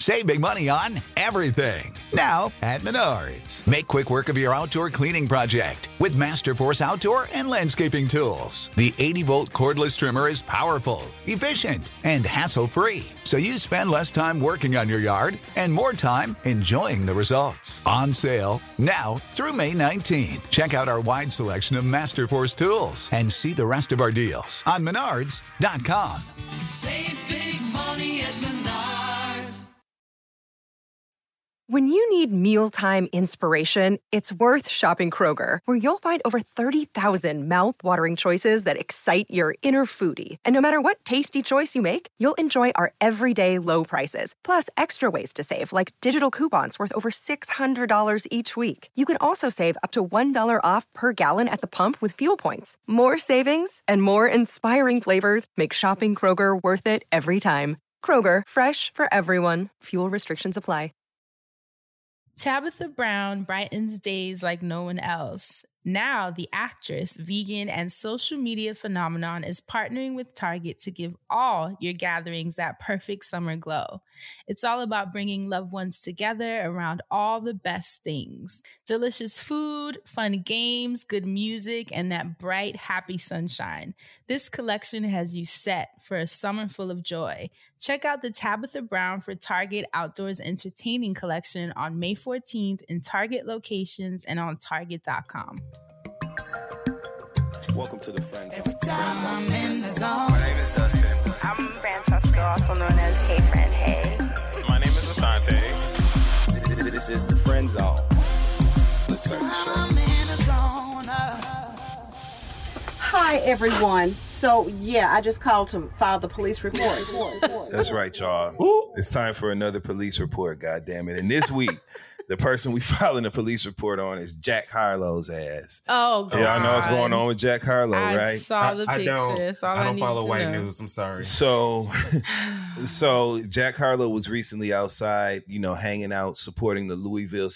Save big money on everything. Now at Menards. Make quick work of your outdoor cleaning project with Masterforce outdoor and landscaping tools. The 80-volt cordless trimmer is powerful, efficient, and hassle-free. So you spend less time working on your yard and more time enjoying the results. On sale now through May 19th. Check out our wide selection of Masterforce tools and see the rest of our deals on Menards.com. Save big money at Menards. When you need mealtime inspiration, it's worth shopping Kroger, where you'll find over 30,000 mouth-watering choices that excite your inner foodie. And no matter what tasty choice you make, you'll enjoy our everyday low prices, plus extra ways to save, like digital coupons worth over $600 each week. You can also save up to $1 off per gallon at the pump with fuel points. More savings and more inspiring flavors make shopping Kroger worth it every time. Kroger, fresh for everyone. Fuel restrictions apply. Tabitha Brown brightens days like no one else. Now, the actress, vegan, and social media phenomenon is partnering with Target to give all your gatherings that perfect summer glow. It's all about bringing loved ones together around all the best things. Delicious food, fun games, good music, and that bright, happy sunshine. This collection has you set for a summer full of joy. Check out the Tabitha Brown for Target Outdoors Entertaining Collection on May 14th in Target locations and on Target.com. Welcome to the Friends Zone. Every time I'm in the zone. My name is Dustin. I'm Francesca, also known as Hey Friend Hey. My name is Asante. This is the Friend Zone. Let's start the show. I'm in the zone. Hi, everyone. So, yeah, I just called to file the police report. That's right, y'all. It's time for another police report, goddammit. And this week, the person we filing a police report on is Jack Harlow's ass. Oh, God. Y'all know what's going on with Jack Harlow, I right? saw the picture. I don't follow white news. I'm sorry. So Jack Harlow was recently outside, hanging out, supporting the Louisville,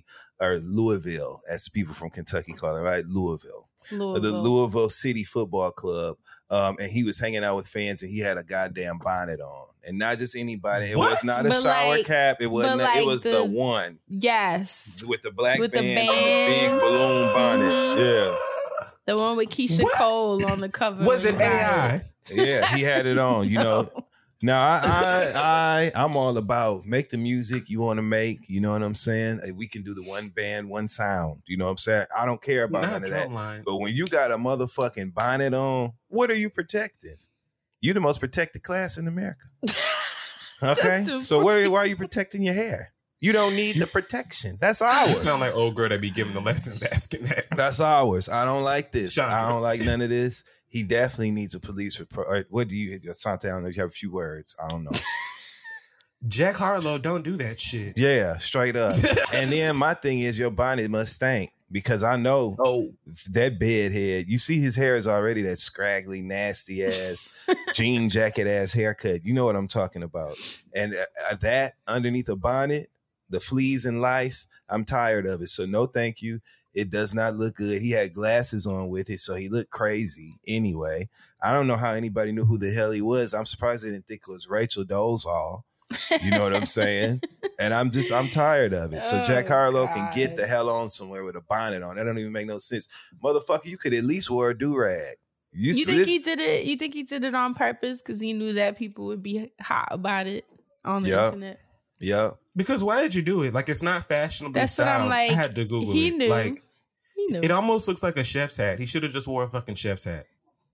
as people from Kentucky call it, right? Louisville. The Louisville City Football Club. And he was hanging out with fans, and he had a goddamn bonnet on. And not just anybody. It was not a shower cap. It wasn't. It was the one. Yes. With the black With the band and the big balloon bonnet. Yeah. The one with Keisha Cole on the cover. Was it AI? Yeah, he had it on, Now, I'm all about make the music you want to make. You know what I'm saying? We can do the one band, one sound. You know what I'm saying? I don't care about none of that. Line. But when you got a motherfucking bonnet on, what are you protecting? You're the most protected class in America. Okay? So why are you protecting your hair? You don't need the protection. That's ours. You sound like old girl that be giving the lessons asking that. That's ours. I don't like this. Chandra. I don't like none of this. He definitely needs a police report. What do you, Asante? I don't know if you have a few words. I don't know. Jack Harlow, don't do that shit. Yeah, straight up. And then my thing is your bonnet must stink because I know that bedhead. You see his hair is already that scraggly, nasty ass, jean jacket ass haircut. You know what I'm talking about. And that underneath a bonnet, the fleas and lice, I'm tired of it. So no thank you. It does not look good. He had glasses on with it, so he looked crazy anyway. I don't know how anybody knew who the hell he was. I'm surprised they didn't think it was Rachel Dolezal. You know what I'm saying? And I'm tired of it. So Jack Harlow can get the hell on somewhere with a bonnet on. That don't even make no sense. Motherfucker, you could at least wear a do-rag. You think he did it? You think he did it on purpose because he knew that people would be hot about it on the internet? Yeah. Because why did you do it? Like, it's not fashionably That's styled. what I'm like. I had to Google he it. Knew. Like, he knew. It almost looks like a chef's hat. He should have just wore a fucking chef's hat.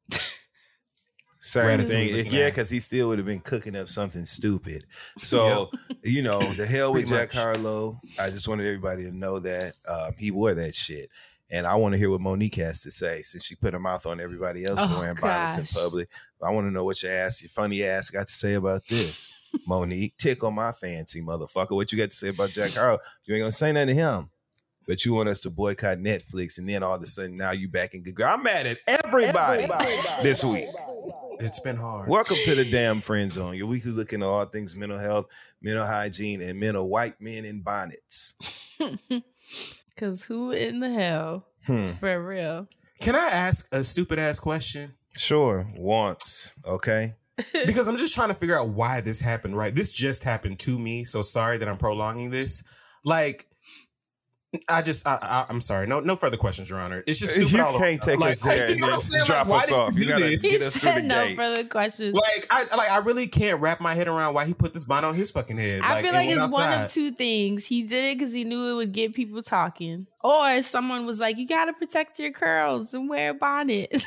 Same thing. Yeah, because he still would have been cooking up something stupid. So, the hell with Jack Harlow. I just wanted everybody to know that he wore that shit. And I want to hear what Monique has to say since she put her mouth on everybody else wearing bonnets in public. I want to know what your funny ass got to say about this. Monique, tickle my fancy, motherfucker. What you got to say about Jack Harlow? You ain't going to say nothing to him. But you want us to boycott Netflix, and then all of a sudden now you back in good girl. I'm mad at everybody this week. It's been hard. Welcome to the damn Friend Zone, your weekly look into all things mental health, mental hygiene, and mental white men in bonnets. Because who in the hell? For real. Can I ask a stupid ass question? Sure. Once. Okay. because I'm just trying to figure out why this happened, right? This just happened to me, so sorry that I'm prolonging this. Like, I'm sorry. No further questions, Your Honor. It's just stupid. You all can't take us there and just drop us off. You gotta get us through the no gate. further questions. Like, I really can't wrap my head around why he put this bonnet on his fucking head. I feel like and it's went one outside. of two things. He did it because he knew it would get people talking, or someone was like, "You got to protect your curls and wear a bonnet."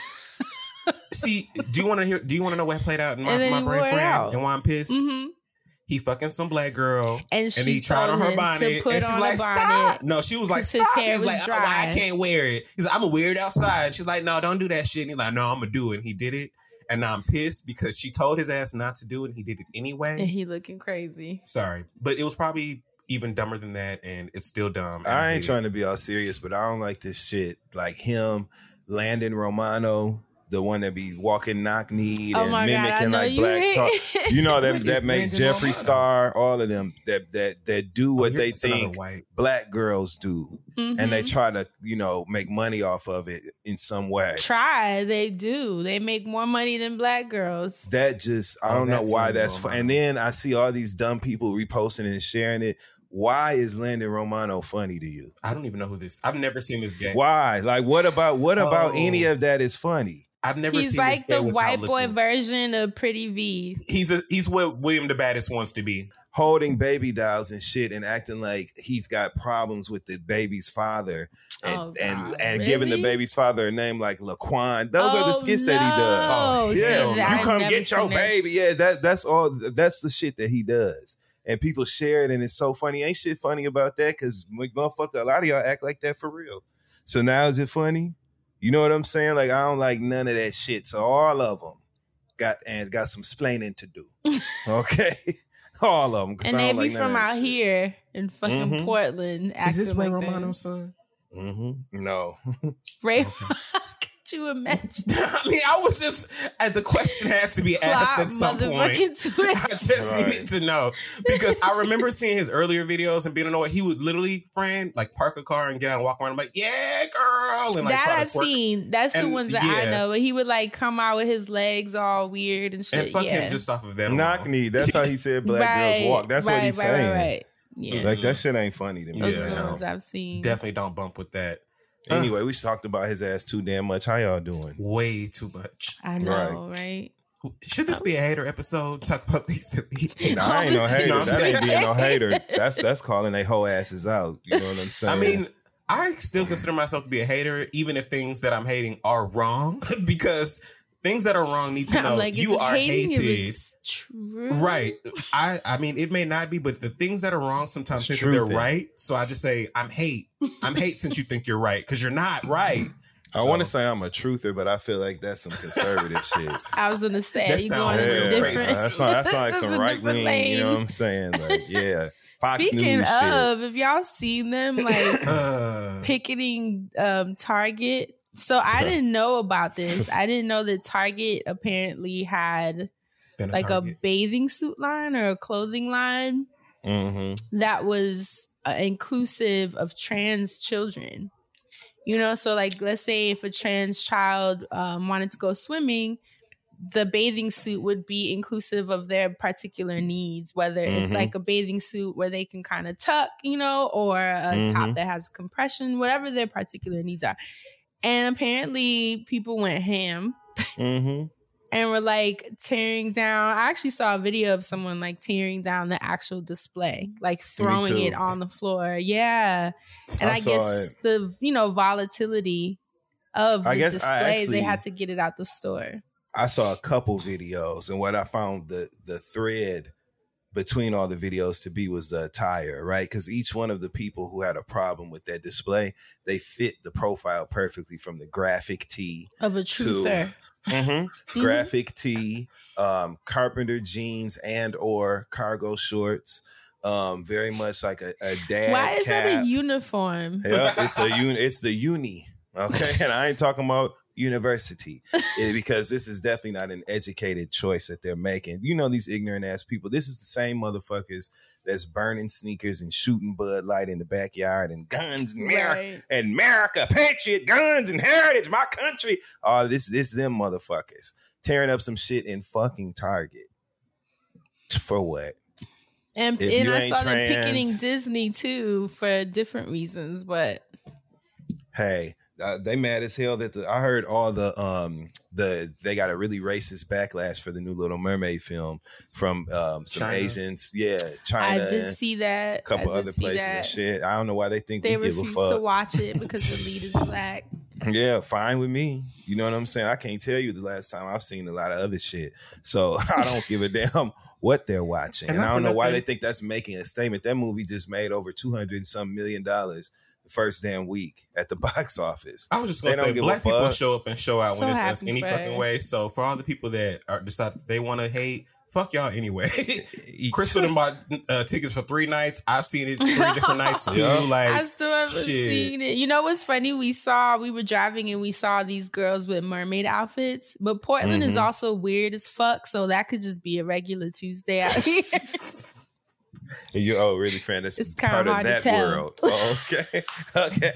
See, do you want to know what played out in And then my he brain, wore it friend, out. and why I'm pissed? Mm-hmm. He fucking some black girl, And he tried on her bonnet, and she's like, "Stop!" No, she was like, 'cause his "Stop!" hair He's was like, "Oh, dry. well, I can't wear it." He's like, "I'm gonna wear it outside." She's like, "No, don't do that shit." And he's like, "No, I'm gonna do it." And he did it, and now I'm pissed because she told his ass not to do it, and he did it anyway. And he looking crazy. Sorry, but it was probably even dumber than that, and it's still dumb. I ain't trying to be all serious, but I don't like this shit. Like him, Landon Romano, the one that be walking knock-kneed Oh and my God, I mimicking know like you black hate talk. it. You know What that is makes Landon Jeffree Romano? Star, all of them that do what they Here's another think white. black girls do, and they Mhm. try to make money off of it in some way. Try, they do. They make more money than black girls. That just I Oh, don't know that's why Landon that's fun. Romano. And then I see all these dumb people reposting and sharing it. Why is Landon Romano funny to you? I don't even know who this. I've never seen this gay. Why? Like what about Oh. any of that is funny? I've never He's seen this like gay the without white boy looking. version of Pretty V. He's what William the Baddest wants to be. Holding baby dolls and shit and acting like he's got problems with the baby's father and Oh, and, God, and giving the really? baby's father a name like Laquan. Those are the skits that he does. Oh, Yeah, hell no. you I've come never get your seen that. baby. Yeah, that's all. That's the shit that he does. And people share it, and it's so funny. Ain't shit funny about that because motherfucker, a lot of y'all act like that for real. So now is it funny? You know what I'm saying? Like I don't like none of that shit. So all of them got some splaining to do. Okay, all of them. And they be from out here in fucking Mhm. Portland. Is this Ray acting like Romano's son? No. Ray, could you imagine? I mean, I was just the question had to be asked at some point. Motherfucking twist. I just Right. needed to know because I remember seeing his earlier videos and being annoyed. He would literally, like park a car and get out and walk around. I'm like, yeah, girl, and like That try I've to twerk. seen. That's the And, ones that I yeah. know. But he would like come out with his legs all weird and shit. Uh, And fuck yeah. him just off of that. Knock alone. knee. That's how he said black girls walk. That's what he's saying. Right. Yeah. Like that shit ain't funny to me. Those Yeah, are the man. ones I've seen. Definitely don't bump with that. Anyway, we talked about his ass too damn much. How y'all doing? Way too much. I know, right? Should this be a hater episode? Talk about these. Nah, I ain't no hater. You know what I'm That ain't saying? being no hater. That's calling they whole asses out. You know what I'm saying? I mean, I still consider myself to be a hater, even if things that I'm hating are wrong, because things that are wrong need to I'm know like, you it's are hating if hated. it's true. Right. I mean, it may not be, but the things that are wrong sometimes It's think that they're truth, right. So I just say, I'm hate. I'm hate since you think you're right, because you're not right. I want to say I'm a truther, but I feel like that's some conservative shit. I was gonna say That you sounds going in real a different. crazy. That's like This some is a right different wing. lane. You know what I'm saying? Like, yeah, Fox Speaking News of, shit. if y'all seen them like picketing Target, so I didn't know about this. I didn't know that Target apparently had like a bathing suit line or a clothing line Mm-hmm. that was inclusive of trans children. You know, so like let's say if a trans child wanted to go swimming, the bathing suit would be inclusive of their particular needs, whether it's Mhm. like a bathing suit where they can kind of tuck, you know, or a top that has compression, whatever their particular needs are. And apparently people went ham Mm-hmm. and were like tearing down. I actually saw a video of someone like tearing down the actual display, like throwing too. it on the floor. Yeah. And I I saw guess the, volatility of the I guess I displays, they actually- had to get it out the store. I saw a couple videos, and what I found the thread between all the videos to be was the attire, right? Because each one of the people who had a problem with that display, they fit the profile perfectly, from the graphic tee Of a truther. graphic tee, carpenter jeans and or cargo shorts, very much like a dad. Why is that cap. a uniform? Yeah, it's the uni. Okay, and I ain't talking about university because this is definitely not an educated choice that they're making. You know, these ignorant ass people. This is the same motherfuckers that's burning sneakers and shooting Bud Light in the backyard and guns and America, Patriot, guns and heritage, my country. Oh, this them motherfuckers. tearing up some shit in fucking Target. For what? And I saw them picketing Disney too for different reasons, but hey, they mad as hell that I heard all they got a really racist backlash for the new Little Mermaid film from some China. Asians. Yeah, China. I did see that. A couple other places and shit. I don't know why they think they we give a refuse fuck. to watch it because the lead is black. Yeah, fine with me. You know what I'm saying? I can't tell you the last time I've seen a lot of other shit. So I don't give a damn what they're watching. And I don't know why they think that's making a statement. That movie just made over $200 and some million the first damn week at the box office. I was just going to say, black people show up and show out when it's any fucking way. So for all the people that decide they want to hate, fuck y'all anyway. Crystal done bought tickets for 3 nights. I've seen it 3 different nights too. Like, I still haven't seen it. You know what's funny? We were driving and we saw these girls with mermaid outfits, but Portland is also weird as fuck. So that could just be a regular Tuesday out here. And you're really fan. That's it's part of that world. Oh, okay. Okay.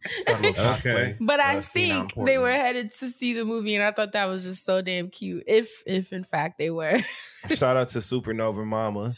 But I think they were headed to see the movie, and I thought that was just so damn cute. If in fact they were. Shout out to Supernova Mama.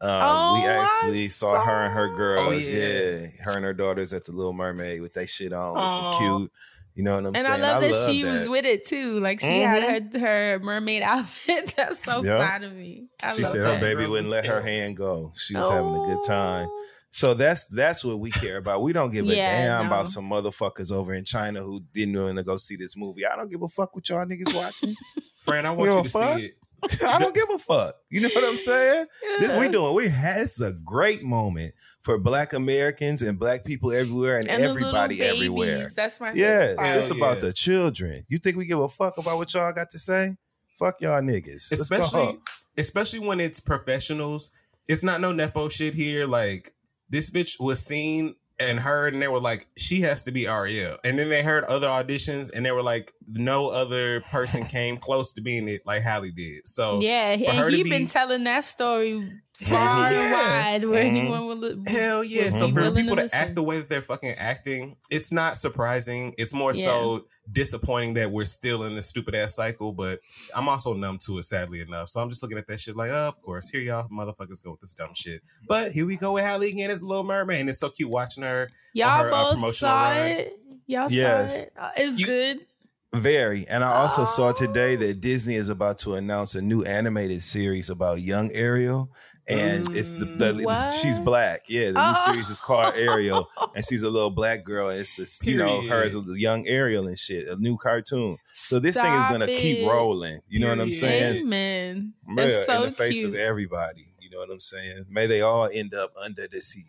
We actually saw her and her girls. Yeah, her and her daughters at the Little Mermaid with that shit on. Looking cute. You know what I'm saying? And I love that she was with it too. Like she had her mermaid outfit. That's so fun to me. She said her baby wouldn't let her hand go. She was having a good time. So that's what we care about. We don't give a damn about some motherfuckers over in China who didn't want to go see this movie. I don't give a fuck what y'all niggas watching. Friend, I want you to see it. I don't give a fuck. You know what I'm saying? This we doing. It's a great moment for Black Americans and Black people everywhere and everybody everywhere. That's my it's about the children. You think we give a fuck about what y'all got to say? Fuck y'all niggas. Especially when it's professionals. It's not no Nepo shit here. Like this bitch was seen and heard, and they were like, she has to be Ariel. And then they heard other auditions, and they were like, no other person came close to being it like Halle did. So yeah, and he been telling that story far and wide where anyone would look. Hell yeah! So for people to act the way that they're fucking acting, it's not surprising. It's more so disappointing that we're still in this stupid ass cycle. But I'm also numb to it, sadly enough. So I'm just looking at that shit like, oh, of course, here y'all motherfuckers go with this dumb shit. But here we go with Halle again as Little Mermaid, and it's so cute watching her. Y'all both saw it. Y'all saw it. It's good. Very. And I also saw today that Disney is about to announce a new animated series about young Ariel. And it's she's black. Yeah, the new series is called Ariel, and she's a little black girl. It's this, her as a young Ariel and shit, a new cartoon. So this thing is gonna keep rolling. You know what I'm saying? Amen. Yeah, so in the face of everybody. You know what I'm saying? May they all end up under the sea.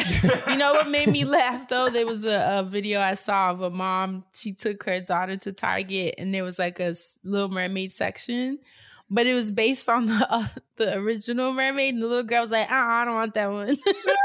You know what made me laugh though? There was a video I saw of a mom. She took her daughter to Target, and there was like a Little Mermaid section. But it was based on the original mermaid, and the little girl was like, I don't want that one.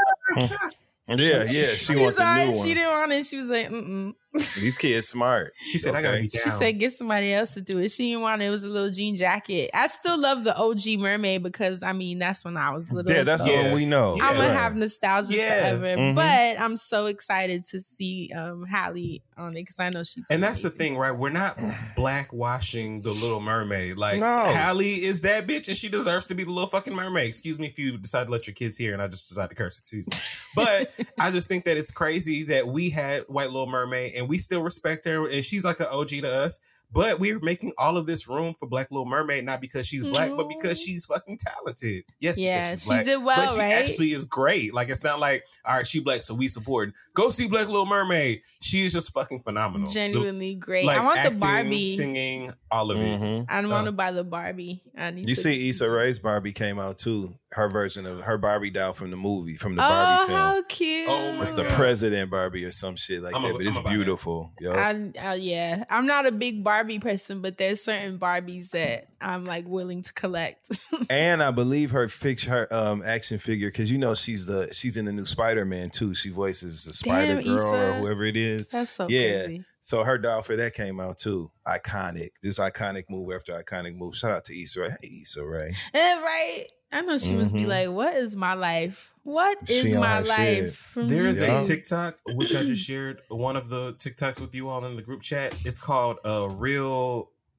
Yeah, she wants the new one. She didn't want it. She was like, These kids smart. She said, I gotta be down. She said, get somebody else to do it. She didn't want it. It was a little jean jacket. I still love the OG mermaid because, I mean, that's when I was little. Yeah, that's what we know. I'm going to have nostalgia forever. But I'm so excited to see Halle on it because I know she's And that's the thing, right? We're not blackwashing the Little Mermaid. Like, Halle is that bitch, and she deserves to be the little fucking mermaid. Excuse me if you decide to let your kids hear and I just decide to curse. Excuse me. But I just think that it's crazy that we had White Little Mermaid and we still respect her, and she's like an OG to us. But we're making all of this room for Black Little Mermaid, not because she's black, but because she's fucking talented. Yes, because she's black. Did well, but she right? actually is great. Like, it's not like, all right, she black, so we support her. Go see Black Little Mermaid. She is just fucking phenomenal. Genuinely great. Like, I want acting, the Barbie. singing, all of it. I want to buy the Barbie. You see Issa Rae's Barbie came out too. Her version of her Barbie doll from the movie, from the Barbie film. How cute. It's the President Barbie or some shit like that, but it's beautiful. Yeah. I'm not a big Barbie person, but there's certain Barbies that I'm like willing to collect. And I believe her action figure, because you know she's in the new Spider-Man too. She voices the Spider Girl or whoever it is. That's so crazy. So her doll for that came out too. Iconic. This iconic move after iconic move. Shout out to Issa Rae. Hey, Issa Rae. Right. I know she must be like, what is my life? What is my life? There is a TikTok, which I just shared one of the TikToks with you all in the group chat. It's called Real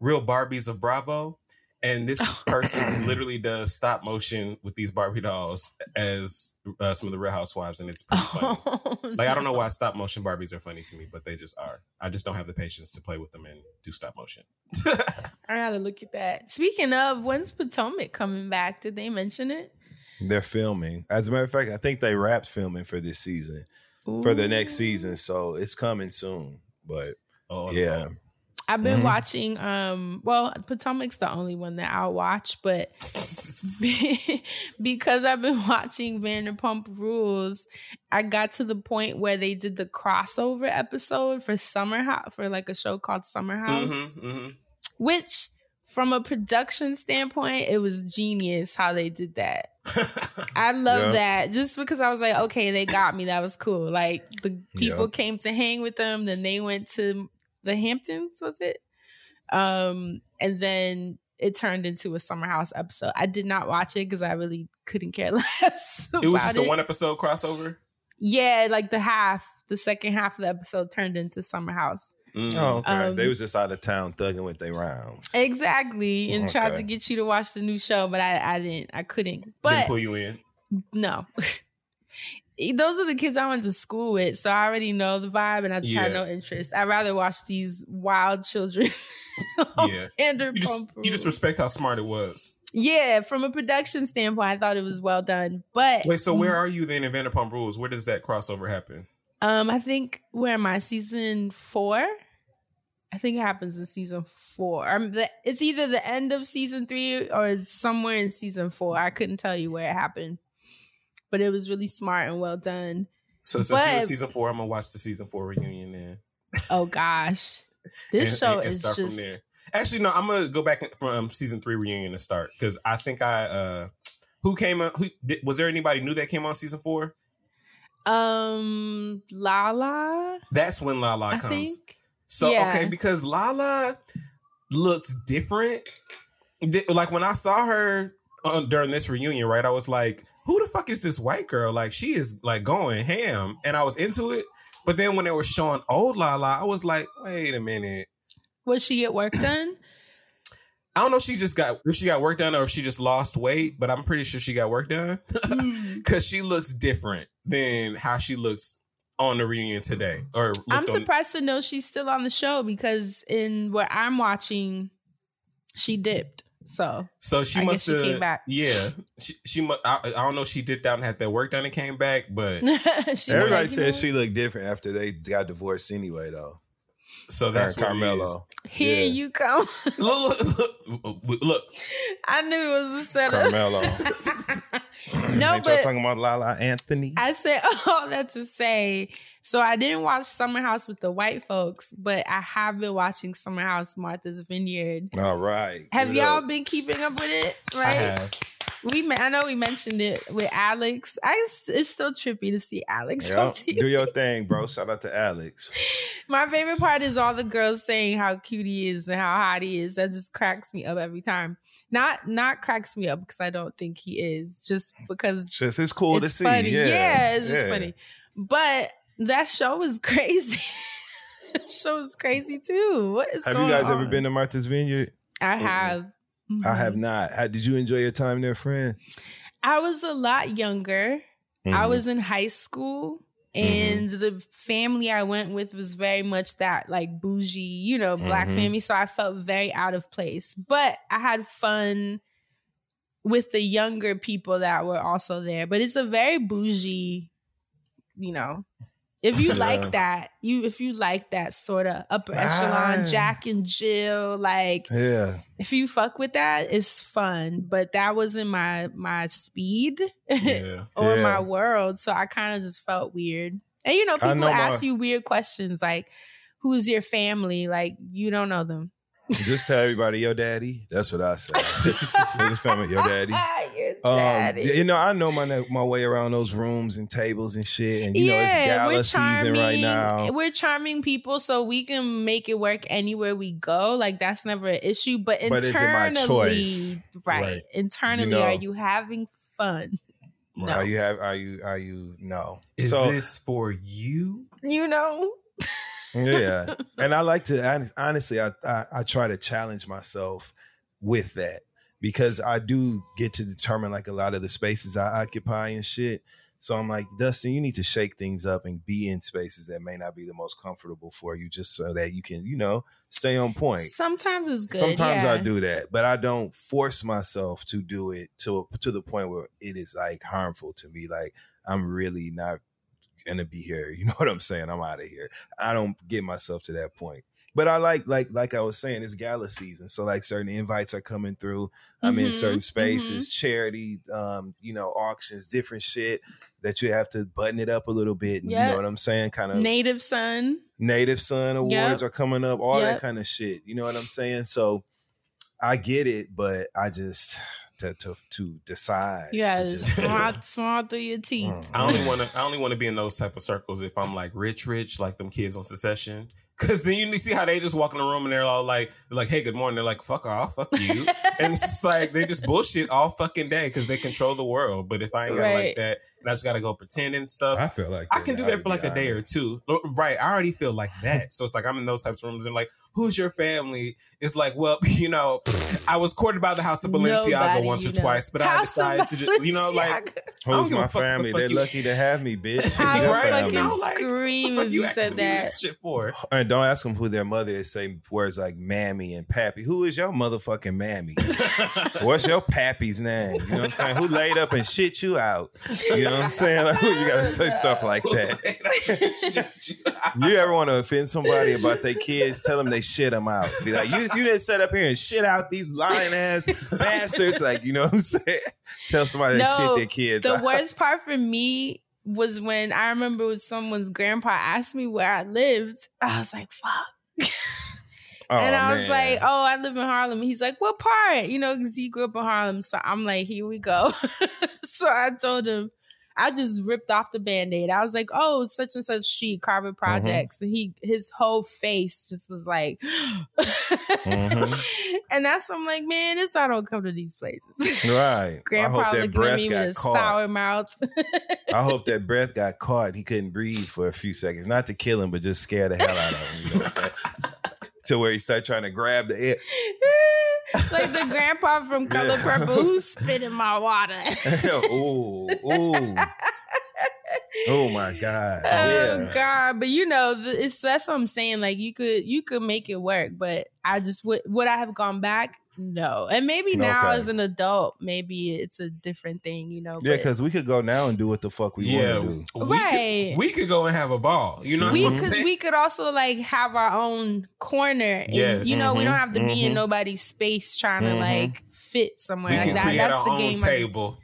Real Barbies of Bravo. And this person literally does stop motion with these Barbie dolls as some of the Real Housewives, and it's pretty funny. Like, I don't know why stop motion Barbies are funny to me, but they just are. I just don't have the patience to play with them and do stop motion. I gotta look at that. Speaking of, when's Potomac coming back? Did they mention it? They're filming. As a matter of fact, I think they wrapped filming for this season, for the next season. So it's coming soon. But yeah. I've been watching, Potomac's the only one that I'll watch, but because I've been watching Vanderpump Rules, I got to the point where they did the crossover episode for Summer House, for like a show called Summer House, which from a production standpoint, it was genius how they did that. I love that just because I was like, okay, they got me. That was cool. Like the people came to hang with them, then they went to the Hamptons, was it? And then it turned into a Summer House episode. I did not watch it because I really couldn't care less. It was just a one episode crossover? Yeah, like the second half of the episode turned into Summer House. Oh, okay. They was just out of town thugging with their rounds. Exactly. And tried to get you to watch the new show, but I couldn't. But didn't pull you in? No. Those are the kids I went to school with, so I already know the vibe, and I just had no interest. I'd rather watch these wild children. You just respect how smart it was. Yeah, from a production standpoint, I thought it was well done. But wait, so where are you then in Vanderpump Rules? Where does that crossover happen? I think where am I? Season 4. I think it happens in season 4. It's either the end of season 3 or somewhere in season 4. I couldn't tell you where it happened. But it was really smart and well done. So you're in season 4, I'm going to watch the season 4 reunion then. Oh, gosh. This show is start just... from there. Actually, no, I'm going to go back from season 3 reunion to start. Because I think who came on... was there anybody new that came on season 4? Lala. That's when Lala comes. Think. So, okay, because Lala looks different. Like, when I saw her during this reunion, right, I was like... who the fuck is this white girl? Like, she is like going ham, and I was into it. But then when they were showing old Lala, I was like, wait a minute. Was she get work done? I don't know if she got work done or if she just lost weight, but I'm pretty sure she got work done because she looks different than how she looks on the reunion today. I'm surprised to know she's still on the show because in what I'm watching, she dipped. So she must have. She came back. Yeah, she I don't know if she dipped out and had that work done and came back, but everybody said she looked different after they got divorced anyway, though. So that's Carmelo. Here you come. Look. I knew it was a setup. Carmelo. No, but y'all talking about Lala Anthony. I said all that to say. So I didn't watch Summer House with the white folks, but I have been watching Summer House Martha's Vineyard. All right. Have y'all been keeping up with it? Right. I have. I know we mentioned it with Alex. It's still trippy to see Alex on TV. Do your thing, bro. Shout out to Alex. My favorite part is all the girls saying how cute he is and how hot he is. That just cracks me up every time. Not cracks me up because I don't think he is, just because it's cool to see. Funny. Yeah, it's just funny. But that show is crazy. That show is crazy too. What is Have going you guys on? ever been to Martha's Vineyard? I have. Mm-hmm. I have not. Did you enjoy your time there, friend? I was a lot younger. Mm-hmm. I was in high school, and the family I went with was very much that like bougie, black family. So I felt very out of place. But I had fun with the younger people that were also there. But it's a very bougie, if you like that, if you like that sort of upper echelon, Jack and Jill, if you fuck with that, it's fun. But that wasn't my speed or my world. So I kind of just felt weird. And people ask you weird questions like, who's your family? Like, you don't know them. Just tell everybody your daddy. That's what I say. Just tell me your daddy. Your daddy. I know my way around those rooms and tables and shit. And it's gala season right now. We're charming people, so we can make it work anywhere we go. Like that's never an issue. But internally, is it my choice? Right? Internally, are you having fun? No. Are you? No. Is this for you? Yeah. And I like to, honestly, I try to challenge myself with that because I do get to determine like a lot of the spaces I occupy and shit. So I'm like, Dustin, you need to shake things up and be in spaces that may not be the most comfortable for you just so that you can, stay on point. Sometimes it's good. Sometimes yeah. I do that, but I don't force myself to do it to the point where it is like harmful to me. Like I'm really not going to be here. You know what I'm saying? I'm out of here. I don't get myself to that point. But I like I was saying, it's gala season. So like certain invites are coming through. I'm in certain spaces, charity, auctions, different shit that you have to button it up a little bit. And You know what I'm saying? Kind of Native Son Awards are coming up, all that kind of shit. You know what I'm saying? So I get it, but I just to decide. Yeah, to just swat through your teeth. I only want to be in those type of circles if I'm like rich, like them kids on Succession. Cause then you see how they just walk in the room and they're all like, hey, good morning. They're like, fuck off, fuck you. And it's just like, they just bullshit all fucking day because they control the world. But if I ain't got like that and I just got to go pretend and stuff, I feel like I can do that for like a day or two. Right. I already feel like that. So it's like, I'm in those types of rooms and like, who's your family? It's like, well, I was courted by the House of Balenciaga once or twice, but I decided to just, who's my family? They're lucky to have me, bitch. I right? fucking scream if you said that. Shit for? And don't ask them who their mother is. Say words like mammy and pappy. Who is your motherfucking mammy? What's your pappy's name? You know what I'm saying? Who laid up and shit you out? You know what I'm saying? Like, you gotta say stuff like that. You ever want to offend somebody about their kids? Tell them they shit them out. Be like, you didn't sit up here and shit out these lying ass bastards. Like, you know what I'm saying? Tell somebody that shit their kids out. The worst part for me was when I remember someone's grandpa asked me where I lived. I was like, fuck. And I was like, oh, I live in Harlem. He's like, what part? Because he grew up in Harlem. So I'm like, here we go. So I told him, I just ripped off the Band-Aid. I was like, oh, such and such street, Carbon Projects. And his whole face just was like, and I'm like, man, this why I don't come to these places. Right. Grandpa looking at me with a sour mouth. I hope that breath got caught. He couldn't breathe for a few seconds. Not to kill him, but just scare the hell out of him. You know what I'm saying? To where he started trying to grab the air. Like the grandpa from Color Purple who spit in my water. Ooh. Oh my God. Oh God. But that's what I'm saying. Like you could make it work, but I just would I have gone back? No. And maybe now as an adult, maybe it's a different thing, Yeah, because we could go now and do what the fuck we want to do. Right. We could go and have a ball. We could also like have our own corner. Yes. And, we don't have to be in nobody's space trying to like fit somewhere we like can that. Create That's our the own game. Table.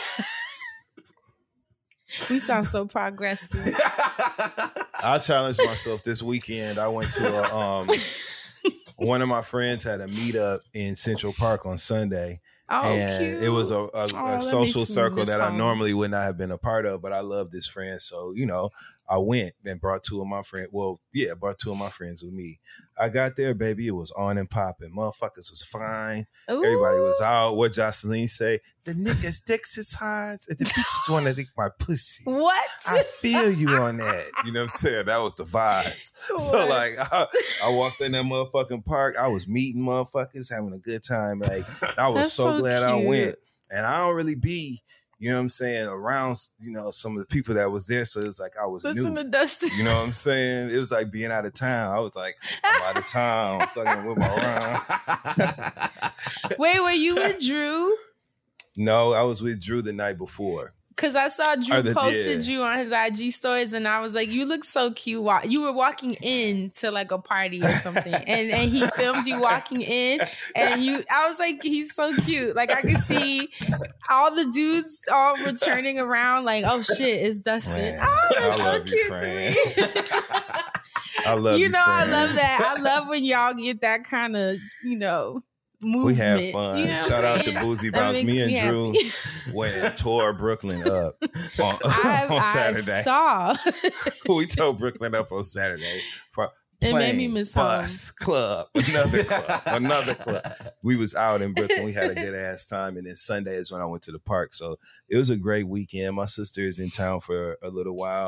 We sound so progressive. I challenged myself this weekend. I went to one of my friends had a meetup in Central Park on Sunday. Oh, and cute. It was a social circle that I normally would not have been a part of, but I love this friend. So, I went and brought two of my friends. Well, yeah, brought two of my friends with me. I got there, baby. It was on and popping. Motherfuckers was fine. Ooh. Everybody was out. What Jocelyn say? The niggas dicks is hard and the bitches want to lick my pussy. What? I feel you on that. You know what I'm saying? That was the vibes. What? So like I walked in that motherfucking park. I was meeting motherfuckers, having a good time. Like I was so glad I went. And I don't really be, you know what I'm saying, around, some of the people that was there. So it was like I was new. To Dustin. You know what I'm saying? It was like being out of town. I was like, I'm out of town. I'm fucking with my round. Wait, were you with Drew? No, I was with Drew the night before. Because I saw Drew posted you on his IG stories, and I was like, you look so cute. You were walking in to like a party or something, and he filmed you walking in, and I was like, he's so cute. Like I could see all the dudes all were turning around like, oh shit, it's Dustin. Man, that's so cute to me. I love you. Friend. I love that. I love when y'all get that kind of, movement. We had fun. Shout out to Boozy Bounce. Me and Drew went and tore Brooklyn up on Saturday. I saw. We tore Brooklyn up on Saturday. It made me miss bus, club, another club. We was out in Brooklyn. We had a good ass time. And then Sunday is when I went to the park. So it was a great weekend. My sister is in town for a little while.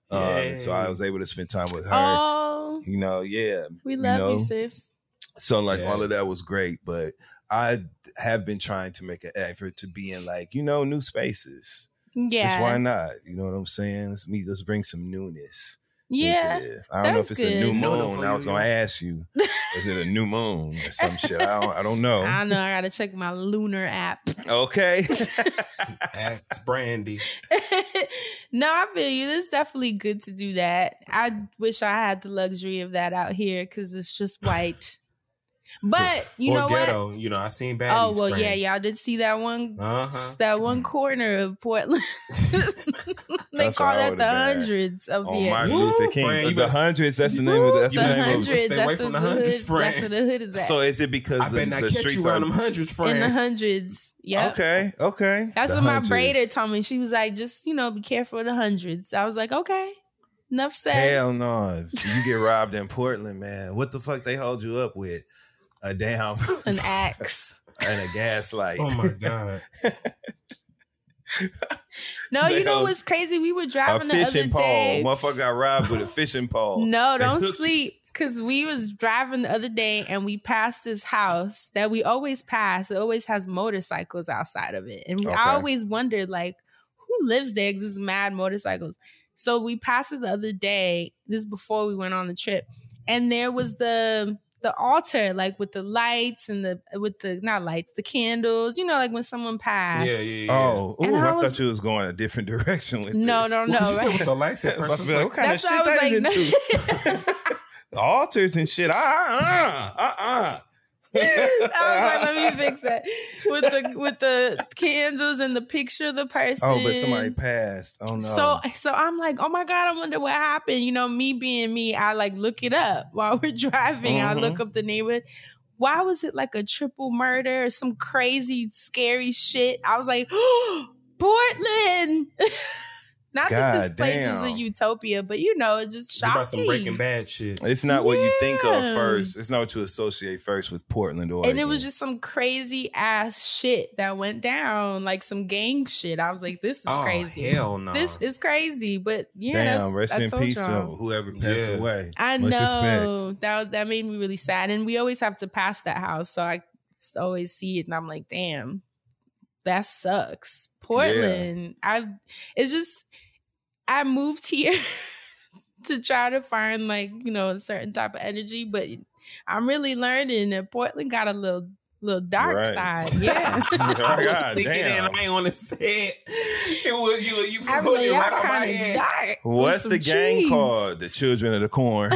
And so I was able to spend time with her. Oh, you know, we love you, sis. So like all of that was great, but I have been trying to make an effort to be in like, you know, new spaces. Yeah. Because why not? You know what I'm saying? Let's bring some newness. Yeah. I don't know if it's a new moon. I was going to ask you, is it a new moon or some shit? I don't know. I know. I got to check my lunar app. Okay. Ask Brandy. No, I feel you. It's definitely good to do that. I wish I had the luxury of that out here because it's just white. But you know ghetto, what? You know, I seen baddies. Oh well, spraying. yeah, y'all did see that one. That one corner of Portland. They That's call where I that the hundreds of Oh, the Martin Luther King. Friend, The hundreds. That's the name of the. That's the the name of hundreds. Stay away from the hundreds, friend. That's where the hood is at. So is it because I bet not the catch streets you around are them hundreds, friend. in the hundreds? Yeah. Okay. That's The what my hundreds. braider told me. She was like, just be careful of the hundreds. I was like, okay, enough said. Hell no. If you get robbed in Portland, man, what the fuck they hold you up with? A damn An axe. and a gaslight. Oh my God. No, you know what's crazy? We were A driving the other fishing pole. day. Motherfucker got robbed with a fishing pole. No, They don't hooked you- sleep. Because we was driving the other day and we passed this house that we always pass. It always has motorcycles outside of it. And Okay. I always wondered, like, who lives there? Because it's mad motorcycles. So we passed it the other day. This is before we went on the trip. And there was the altar, like with the lights and the candles, like when someone passed. Yeah. Oh, And I I thought you was going a different direction with this. No. What you say with the lights at first? What kind of That's shit what I that was is like, into? Altars and shit. I was like, let me fix that with the candles and the picture of the person. Oh, but somebody passed. Oh no. So I'm like, oh my God, I wonder what happened. Me being me, I like look it up while we're driving. I look up the neighborhood. Why was it like a triple murder or some crazy scary shit? I was like, Portland. Not that this place is a utopia, but it's just shocking. About some Breaking Bad shit. It's not what you think of first. It's not what you associate first with Portland, Oregon. And it was just some crazy ass shit that went down, like some gang shit. I was like, this is crazy. Hell no. This is crazy, but damn, rest in peace to whoever passed away. I Much know respect. that made me really sad, and we always have to pass that house, so I always see it, and I'm like, damn, that sucks. Portland, I moved here to try to find a certain type of energy, but I'm really learning that Portland got a little dark side. Yeah. I was thinking and I ain't want to say it. It was you put it right on my head. Dark. What's the gang called? The Children of the Corn.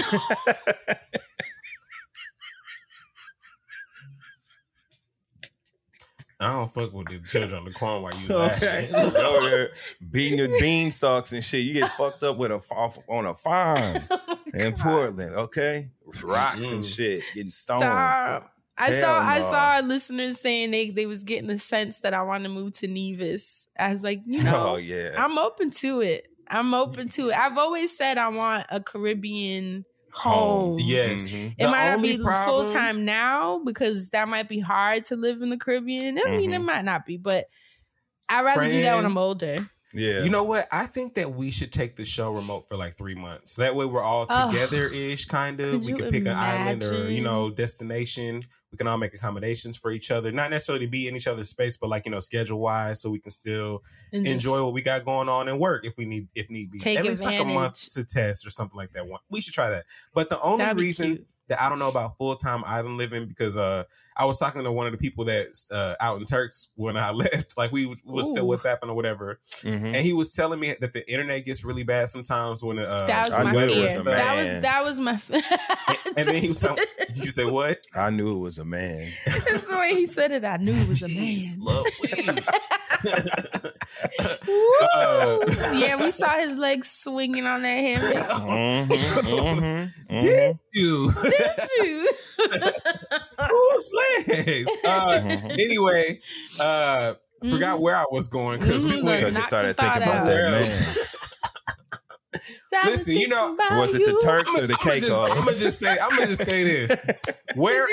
I don't fuck with the Children of the Corn while you laughing. Over there beating your beanstalks and shit. You get fucked up on a farm in Portland, okay? With rocks and shit, getting stoned. Stop. I saw listeners saying they was getting the sense that I want to move to Nevis. I was like, I'm open to it. I've always said I want a Caribbean home. Yes. It might not be full time now because that might be hard to live in the Caribbean. I mean, it might not be, but I'd rather do that when I'm older. Yeah. You know what? I think that we should take the show remote for like 3 months. That way we're all together-ish, kind of. We can pick an island or, destination. We can all make accommodations for each other. Not necessarily be in each other's space, but schedule-wise, so we can still enjoy what we got going on and work if need be. At least like a month to test or something like that. We should try that. But the only reason that I don't know about full-time island living because I was talking to one of the people that's out in Turks when I left. Like we was still WhatsApping or whatever. Mm-hmm. And he was telling me that the internet gets really bad sometimes when that was my fear. That was my fear. And then he was telling you said what? I knew it was a man. That's the way he said it. I knew it was a man. Yeah, we saw his legs swinging on that hammock. Did you? Whose legs? Anyway, forgot where I was going because we started thinking about that man. Listen, was it the Turks or the Caicos? I'm gonna just say this. Where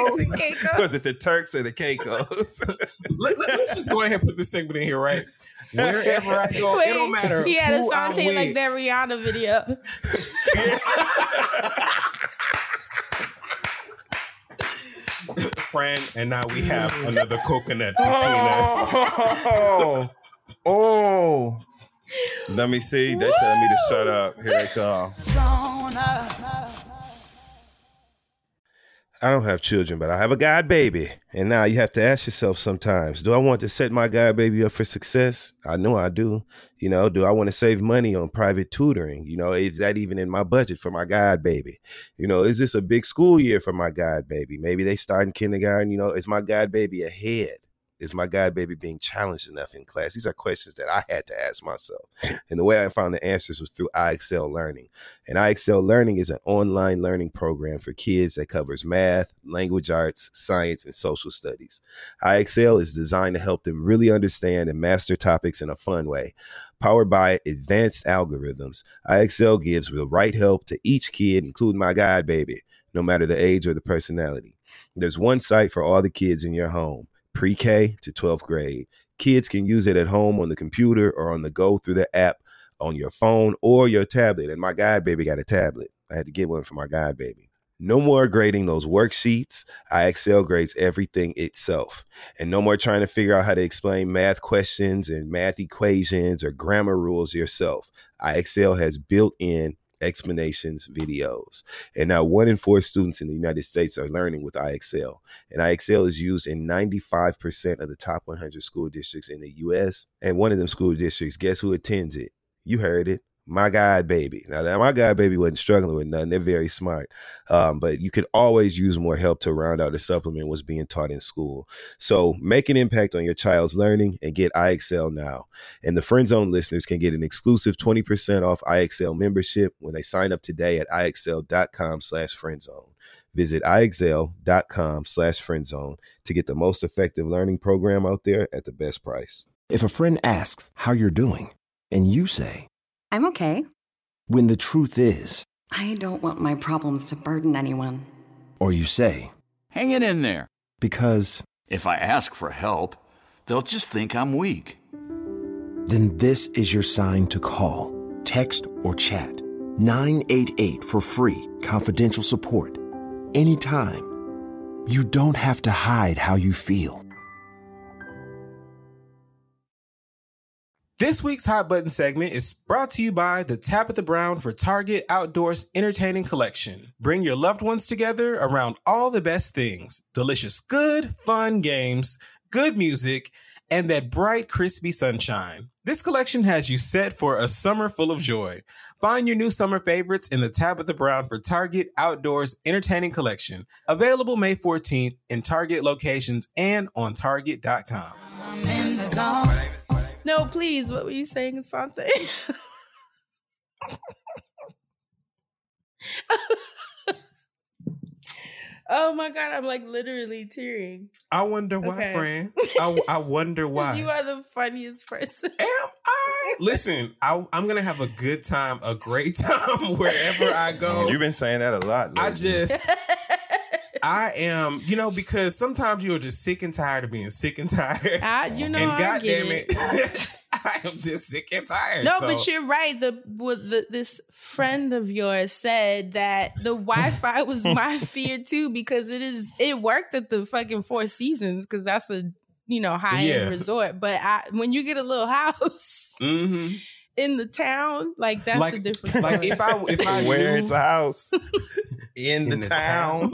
was it the Turks or the Caicos? Let's just go ahead and put this segment in here, right? Wherever I go, it don't matter He had who I'm Asante with. like that Rihanna video. Friend, and now we have another coconut between us. Oh. Let me see. They're telling me to shut up. Here they come. I don't have children, but I have a god baby. And now you have to ask yourself sometimes, do I want to set my god baby up for success? I know I do. You know, do I want to save money on private tutoring? You know, is that even in my budget for my god baby? You know, is this a big school year for my god baby? Maybe they start in kindergarten. You know, is my god baby ahead? Is my god baby being challenged enough in class? These are questions that I had to ask myself. And the way I found the answers was through iExcel Learning. And iExcel Learning is an online learning program for kids that covers math, language arts, science, and social studies. iExcel is designed to help them really understand and master topics in a fun way. Powered by advanced algorithms, iExcel gives the right help to each kid, including my god baby, no matter the age or the personality. There's one site for all the kids in your home. Pre-K to 12th grade. Kids can use it at home on the computer or on the go through the app on your phone or your tablet. And my god baby got a tablet. I had to get one for my god baby. No more grading those worksheets. iExcel grades everything itself. And no more trying to figure out how to explain math questions and math equations or grammar rules yourself. iExcel has built-in explanations videos. And now 1 in 4 students in the United States are learning with iExcel. And iExcel is used in 95% of the top 100 school districts in the U.S. And one of them school districts, guess who attends it? You heard it. My god baby. Now, my god baby wasn't struggling with nothing. They're very smart. But you could always use more help to round out or supplement what's being taught in school. So make an impact on your child's learning and get iExcel now. And the Friend Zone listeners can get an exclusive 20% off iExcel membership when they sign up today at iExcel.com/friendzone. Visit iExcel.com/friendzone to get the most effective learning program out there at the best price. If a friend asks how you're doing and you say, I'm okay. When the truth is, I don't want my problems to burden anyone. Or you say, hang it in there. Because if I ask for help, they'll just think I'm weak. Then this is your sign to call, text, or chat 988 for free, confidential support. Anytime. You don't have to hide how you feel. This week's Hot Button segment is brought to you by the Tabitha Brown for Target Outdoors Entertaining Collection. Bring your loved ones together around all the best things. Delicious, good, fun games, good music, and that bright, crispy sunshine. This collection has you set for a summer full of joy. Find your new summer favorites in the Tabitha Brown for Target Outdoors Entertaining Collection. Available May 14th in Target locations and on Target.com. I'm in the zone. No, please. What were you saying, Asante? Oh my God, I'm like literally tearing. I wonder why, friend. I wonder why. You are the funniest person. Am I? Listen, I'm going to have a good time, a great time wherever I go. You've been saying that a lot lately. I am, because sometimes you're just sick and tired of being sick and tired. And goddamn it, I am just sick and tired. No, but you're right. This friend of yours said that the Wi-Fi was my fear too, because it worked at the fucking Four Seasons because that's a high-end resort. But when you get a little house. Mm-hmm. In the town, that's a different story. Like if I where it's a house in the town.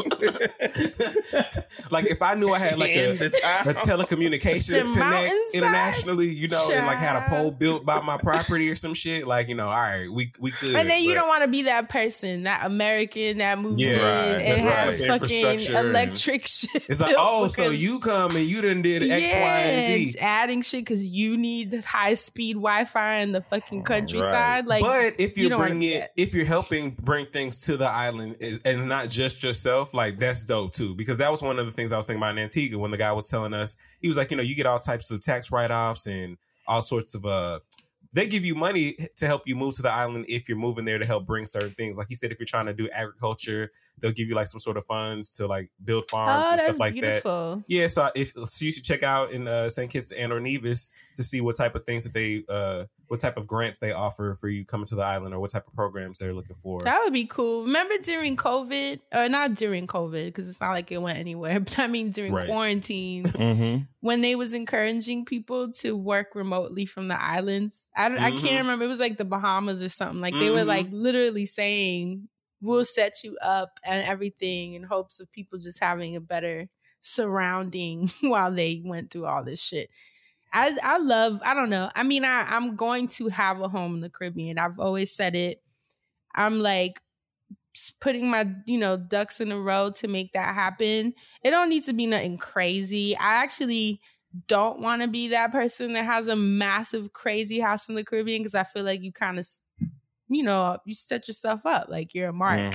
Like if I knew I had a telecommunications connect internationally, and had a pole built by my property or some shit, all right, we could. And then you don't want to be that person, that American that moves in and has fucking electric shit. It's like, so you come and you done did X, Y, and Z. Adding shit because you need high speed Wi-Fi and the fucking countryside. Right. But if you're helping bring things to the island and not just yourself, that's dope too. Because that was one of the things I was thinking about in Antigua when the guy was telling us, he was like, you get all types of tax write-offs and all sorts of they give you money to help you move to the island if you're moving there to help bring certain things. Like he said, if you're trying to do agriculture, they'll give you some sort of funds to build farms and stuff like that. Yeah, so you should check out in St. Kitts and or Nevis. to see what type of things that they, what type of grants they offer for you coming to the island, or what type of programs they're looking for. That would be cool. Remember during COVID, or not during COVID, because it's not like it went anywhere, but I mean during quarantine, when they was encouraging people to work remotely from the islands. I can't remember. It was like the Bahamas or something. Like they were like literally saying, we'll set you up and everything in hopes of people just having a better surrounding while they went through all this shit. I don't know. I mean, I'm going to have a home in the Caribbean. I've always said it. I'm like putting my, ducks in a row to make that happen. It don't need to be nothing crazy. I actually don't want to be that person that has a massive, crazy house in the Caribbean, because I feel like you kind of, you set yourself up, like you're a mark.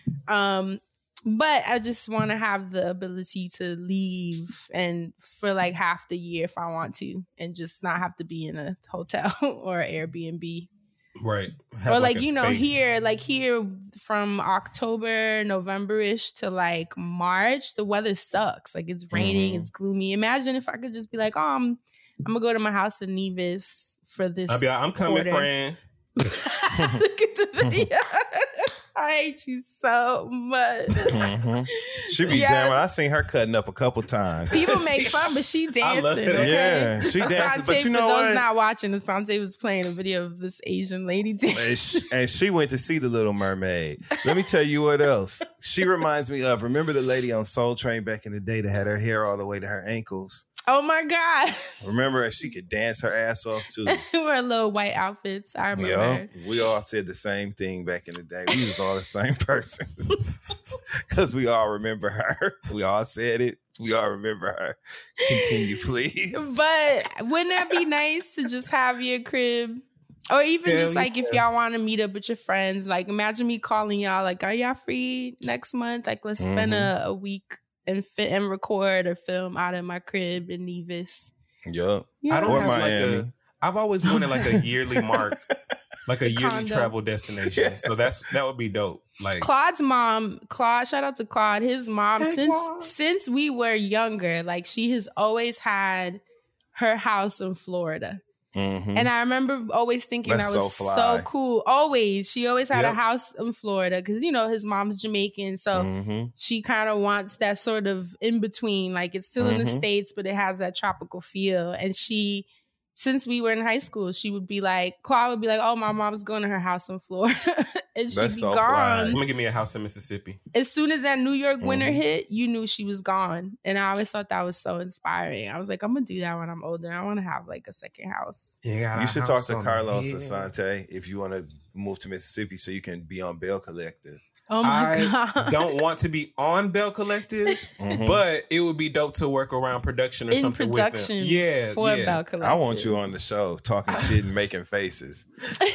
But I just want to have the ability to leave and for like half the year if I want to, and just not have to be in a hotel or Airbnb. Right. Or like here from October, November-ish to like March, the weather sucks. Like it's raining, it's gloomy. Imagine if I could just be like, I'm gonna go to my house in Nevis for this. I'll be like, I'm coming, friend. Look at the video. I hate you so much. She be jamming. I seen her cutting up a couple times. People make fun, but she dancing. Okay? Yeah, she dancing. But you know for what? those not watching, Asante was playing a video of this Asian lady dancing. And she went to see The Little Mermaid. Let me tell you what else. She reminds me of, remember the lady on Soul Train back in the day that had her hair all the way to her ankles? Oh my God. Remember, she could dance her ass off too. Wear little white outfits. I remember her. We all said the same thing back in the day. We was all the same person. Because we all remember her. We all said it. We all remember her. Continue, please. But wouldn't that be nice to just have your crib? Or even just like if y'all want to meet up with your friends. Like imagine me calling y'all like, are y'all free next month? Like let's spend a week and record or film out of my crib in Nevis. Yup. I don't have Miami. I've always wanted like a yearly mark, like a yearly travel destination. So that would be dope. Like Claude's mom, shout out to Claude. His mom, since we were younger, like she has always had her house in Florida. And I remember always thinking that was so cool. She always had a house in Florida because, his mom's Jamaican. So she kind of wants that sort of in between. Like it's still in the States, but it has that tropical feel. And since we were in high school, she would be like, Claude would be like, oh, my mom's going to her house in Florida. And she'd be gone. I'm going to give me a house in Mississippi. As soon as that New York winter hit, you knew she was gone. And I always thought that was so inspiring. I was like, I'm going to do that when I'm older. I want to have like a second house. You should talk to Carlos Asante if you want to move to Mississippi so you can be on Bell Collective. Oh my God. I don't want to be on Bell Collective, but it would be dope to work around production or something with them. Yeah, Bell Collective. I want you on the show talking shit and making faces.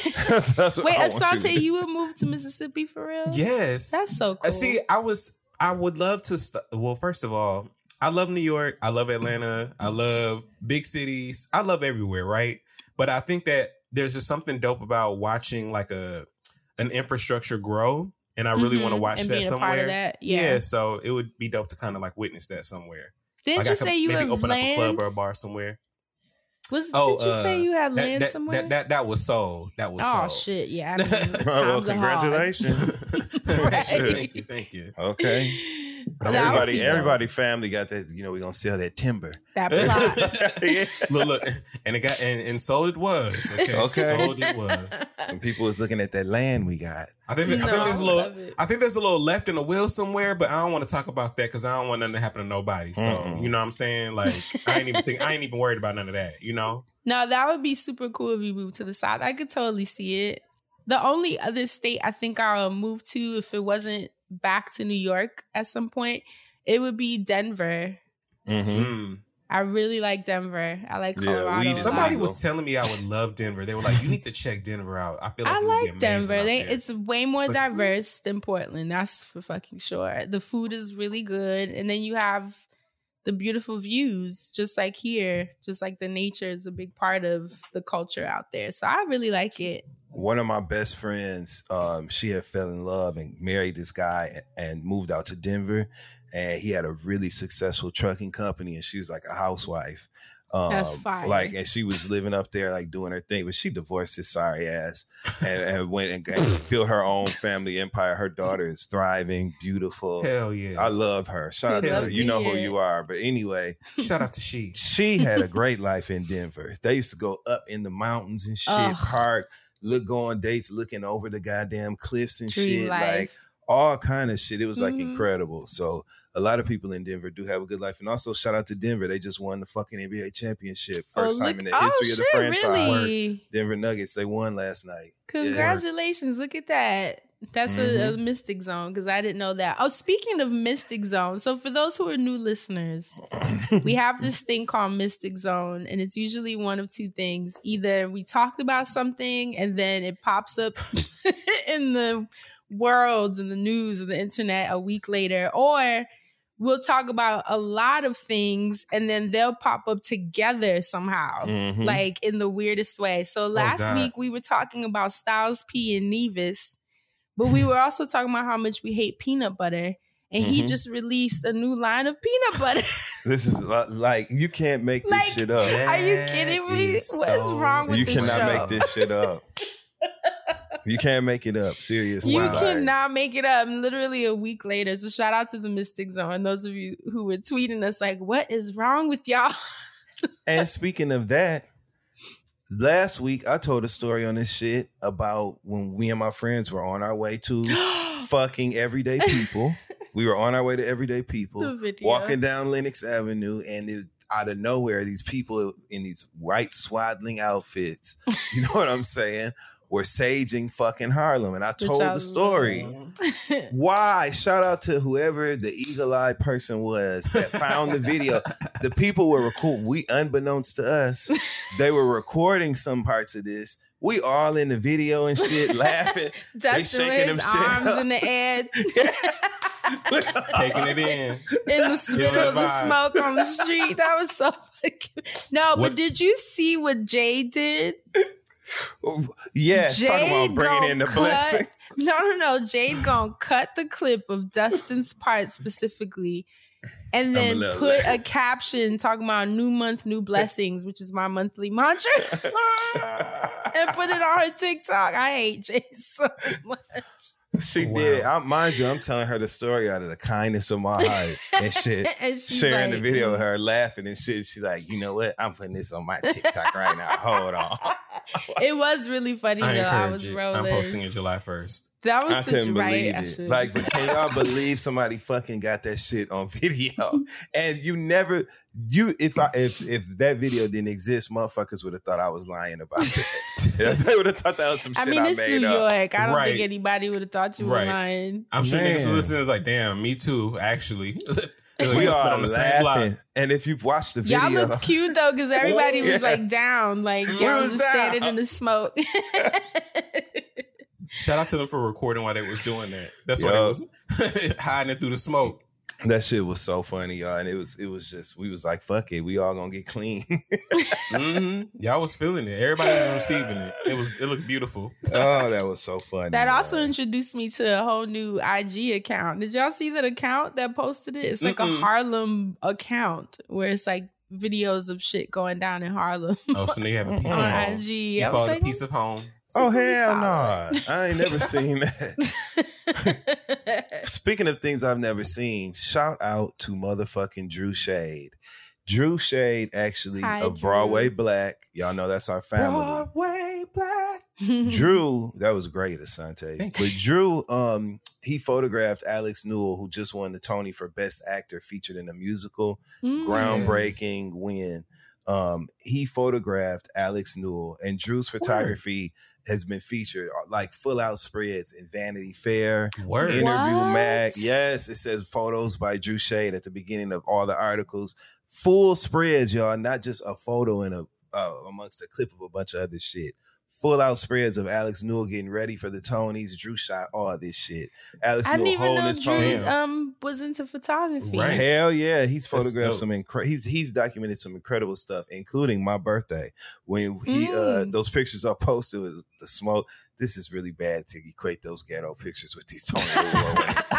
Wait, Asante, you would move to Mississippi for real? Yes. That's so cool. See, I would love to, well, first of all, I love New York. I love Atlanta. I love big cities. I love everywhere, right? But I think that there's just something dope about watching like an infrastructure grow. And I really want to watch that somewhere. That. Yeah, so it would be dope to kind of like witness that somewhere. Didn't you say you have maybe open land? up a club or a bar somewhere? Did you say you had land somewhere? That was sold. That was sold. Oh shit! Yeah. Well, congratulations. Thank you. Okay. But everybody family got that, we're going to sell that timber. That plot. Look. And it got, and sold it was. Okay. Sold it was. Some people was looking at that land we got. I think there's a little left in the will somewhere, but I don't want to talk about that because I don't want nothing to happen to nobody. So, you know what I'm saying? Like, I ain't even worried about none of that, No, that would be super cool if you moved to the South. I could totally see it. The only other state I think I'll move to if it wasn't back to New York at some point, it would be Denver. I really like Denver. I like Colorado. Somebody was telling me I would love Denver. They were like, you need to check Denver out. I feel like I like Denver. It's way more diverse than Portland. That's for fucking sure. The food is really good. And then you have the beautiful views, just like here. Just like the nature is a big part of the culture out there. So I really like it. One of my best friends, she had fell in love and married this guy and moved out to Denver. And he had a really successful trucking company and she was like a housewife. That's fire. Like, and she was living up there, like doing her thing, but she divorced his sorry ass and went and built her own family empire. Her daughter is thriving, beautiful. Hell yeah. I love her. Shout out to her. You know who you are. But anyway, shout out to she. She had a great life in Denver. They used to go up in the mountains and shit, park, go on dates, looking over the goddamn cliffs and shit. Life. Like all kind of shit. It was like incredible. So a lot of people in Denver do have a good life. And also shout out to Denver. They just won the fucking NBA championship. First time in the history of the franchise. Really? Denver Nuggets, they won last night. Congratulations. Look at that. That's a Mystic Zone, because I didn't know that. Oh, speaking of Mystic Zone, so for those who are new listeners, we have this thing called Mystic Zone, and it's usually one of two things. Either we talked about something and then it pops up in the world and the news and the internet a week later, or we'll talk about a lot of things and then they'll pop up together somehow, like in the weirdest way. So last week we were talking about Styles P and Nevis, but we were also talking about how much we hate peanut butter. And he just released a new line of peanut butter. This is like, you can't make this shit up. Are you kidding me? What is wrong with this show? You cannot make this shit up. You can't make it up. Seriously. You cannot make it up. Literally a week later. So shout out to the Mystic Zone. Those of you who were tweeting us like, what is wrong with y'all? And speaking of that, last week I told a story on this shit about when me and my friends were on our way to fucking Everyday People. We were on our way to Everyday People, walking down Lenox Avenue, and it was out of nowhere, these people in these white swaddling outfits, you know what I'm saying, were saging fucking Harlem. And I told the story. Why? Shout out to whoever the eagle-eyed person was that found the video. The people were recording, unbeknownst to us, they were recording some parts of this. We all in the video and shit, laughing. They shaking them shit arms up. in the air. Taking it in the middle of the smoke on the street. That was so fucking... No, but did you see what Jay did? Yes, Jade talking about bringing in the blessing. No. Jade gonna cut the clip of Dustin's part specifically, and then put a caption talking about new month, new blessings, which is my monthly mantra, and put it on her TikTok. I hate Jade so much. She did. Mind you, I'm telling her the story out of the kindness of my heart and shit. And sharing the video of her laughing and shit. She's like, you know what? I'm putting this on my TikTok right now. Hold on. It was really funny though. I was rolling. I'm posting it July 1st. That was I such couldn't right. believe it. Like, but can y'all believe somebody fucking got that shit on video? And if that video didn't exist, motherfuckers would have thought I was lying about that. They would have thought that was some shit I made up. It's New York. I don't think anybody would have thought you were lying. I'm sure niggas who listen is like, damn, me too, actually. We are on the laughing. And if you've watched the video, y'all look cute though, because everybody was like down, like y'all was just standing in the smoke. Shout out to them for recording while they was doing that. That's why they was hiding it through the smoke. That shit was so funny, y'all. And it was just, we was like, fuck it. We all gonna get clean. Y'all was feeling it. Everybody was receiving it. It looked beautiful. Oh, that was so funny. That also introduced me to a whole new IG account. Did y'all see that account that posted it? It's like a Harlem account where it's like videos of shit going down in Harlem. Oh, so they have a piece of home. IG. You follow the piece of home. Oh, hell no. I ain't never seen that. Speaking of things I've never seen, shout out to motherfucking Drew Shade. Drew Shade, actually, of Broadway Black. Y'all know that's our family. Broadway Black. Drew, that was great, Asante. But Drew, he photographed Alex Newell, who just won the Tony for Best Actor featured in a musical. Groundbreaking win. He photographed Alex Newell, and Drew's photography has been featured like full out spreads in Vanity Fair, Interview Mag. Yes, it says photos by Drew Shade at the beginning of all the articles. Full spreads, y'all, not just a photo and amongst a clip of a bunch of other shit. Full out spreads of Alex Newell getting ready for the Tonys. Drew shot all this shit. Alex Newell holding his phone. Drew was into photography. Right. Hell yeah, he's photographed some he's documented some incredible stuff, including my birthday when he those pictures are posted with the smoke. This is really bad to equate those ghetto pictures with these Tony Award winners.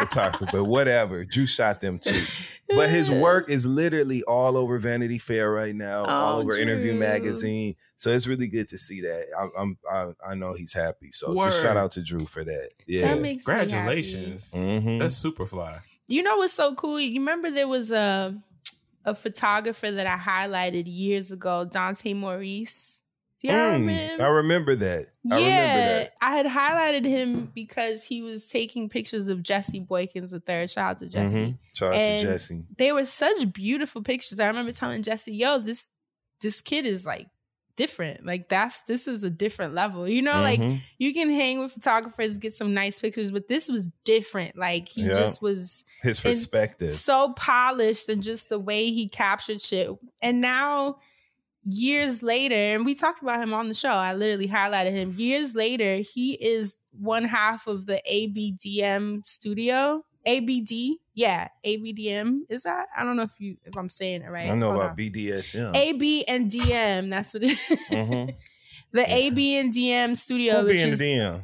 photographer, but whatever. Drew shot them too. But his work is literally all over Vanity Fair right now, all over Interview Magazine. So it's really good to see that. I know he's happy. So just shout out to Drew for that. Yeah, that makes congratulations. That's super fly. You know what's so cool? You remember there was a photographer that I highlighted years ago, Dante Maurice. Do you remember him? I remember that. I had highlighted him because he was taking pictures of Jesse Boykins III. Shout out to Jesse. Shout out to Jesse. They were such beautiful pictures. I remember telling Jesse, yo, this kid is like different. Like this is a different level. You know, like you can hang with photographers, get some nice pictures, but this was different. Like he just was his perspective. So polished and just the way he captured shit. And now years later, and we talked about him on the show, I literally highlighted him. Years later, he is one half of the ABDM studio. ABD? Yeah, ABDM. Is that? I don't know if I'm saying it right. I know about BDSM. AB and DM, that's what it is. The AB and DM studio. Who be in DM?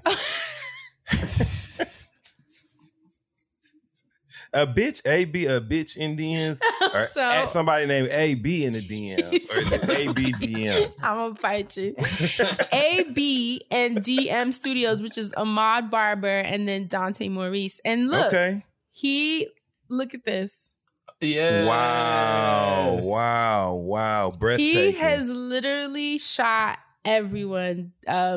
A bitch Indians, or at somebody named AB in the DMs, or is it ABDM? I'm gonna fight you. AB and DM Studios, which is Ahmad Barber and then Dante Maurice. And look, look at this. Yeah. Wow. Breathtaking. He has literally shot everyone.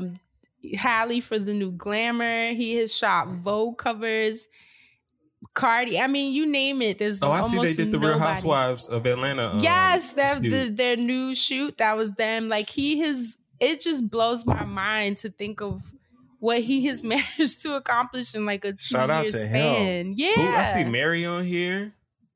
Halle for the new Glamour. He has shot Vogue covers. Cardi, I mean, you name it. There's I see they did the Real Housewives of Atlanta. Yes, their new shoot. That was them. Like it just blows my mind to think of what he has managed to accomplish in like a 2-year span. Him. Yeah, I see Mary on here.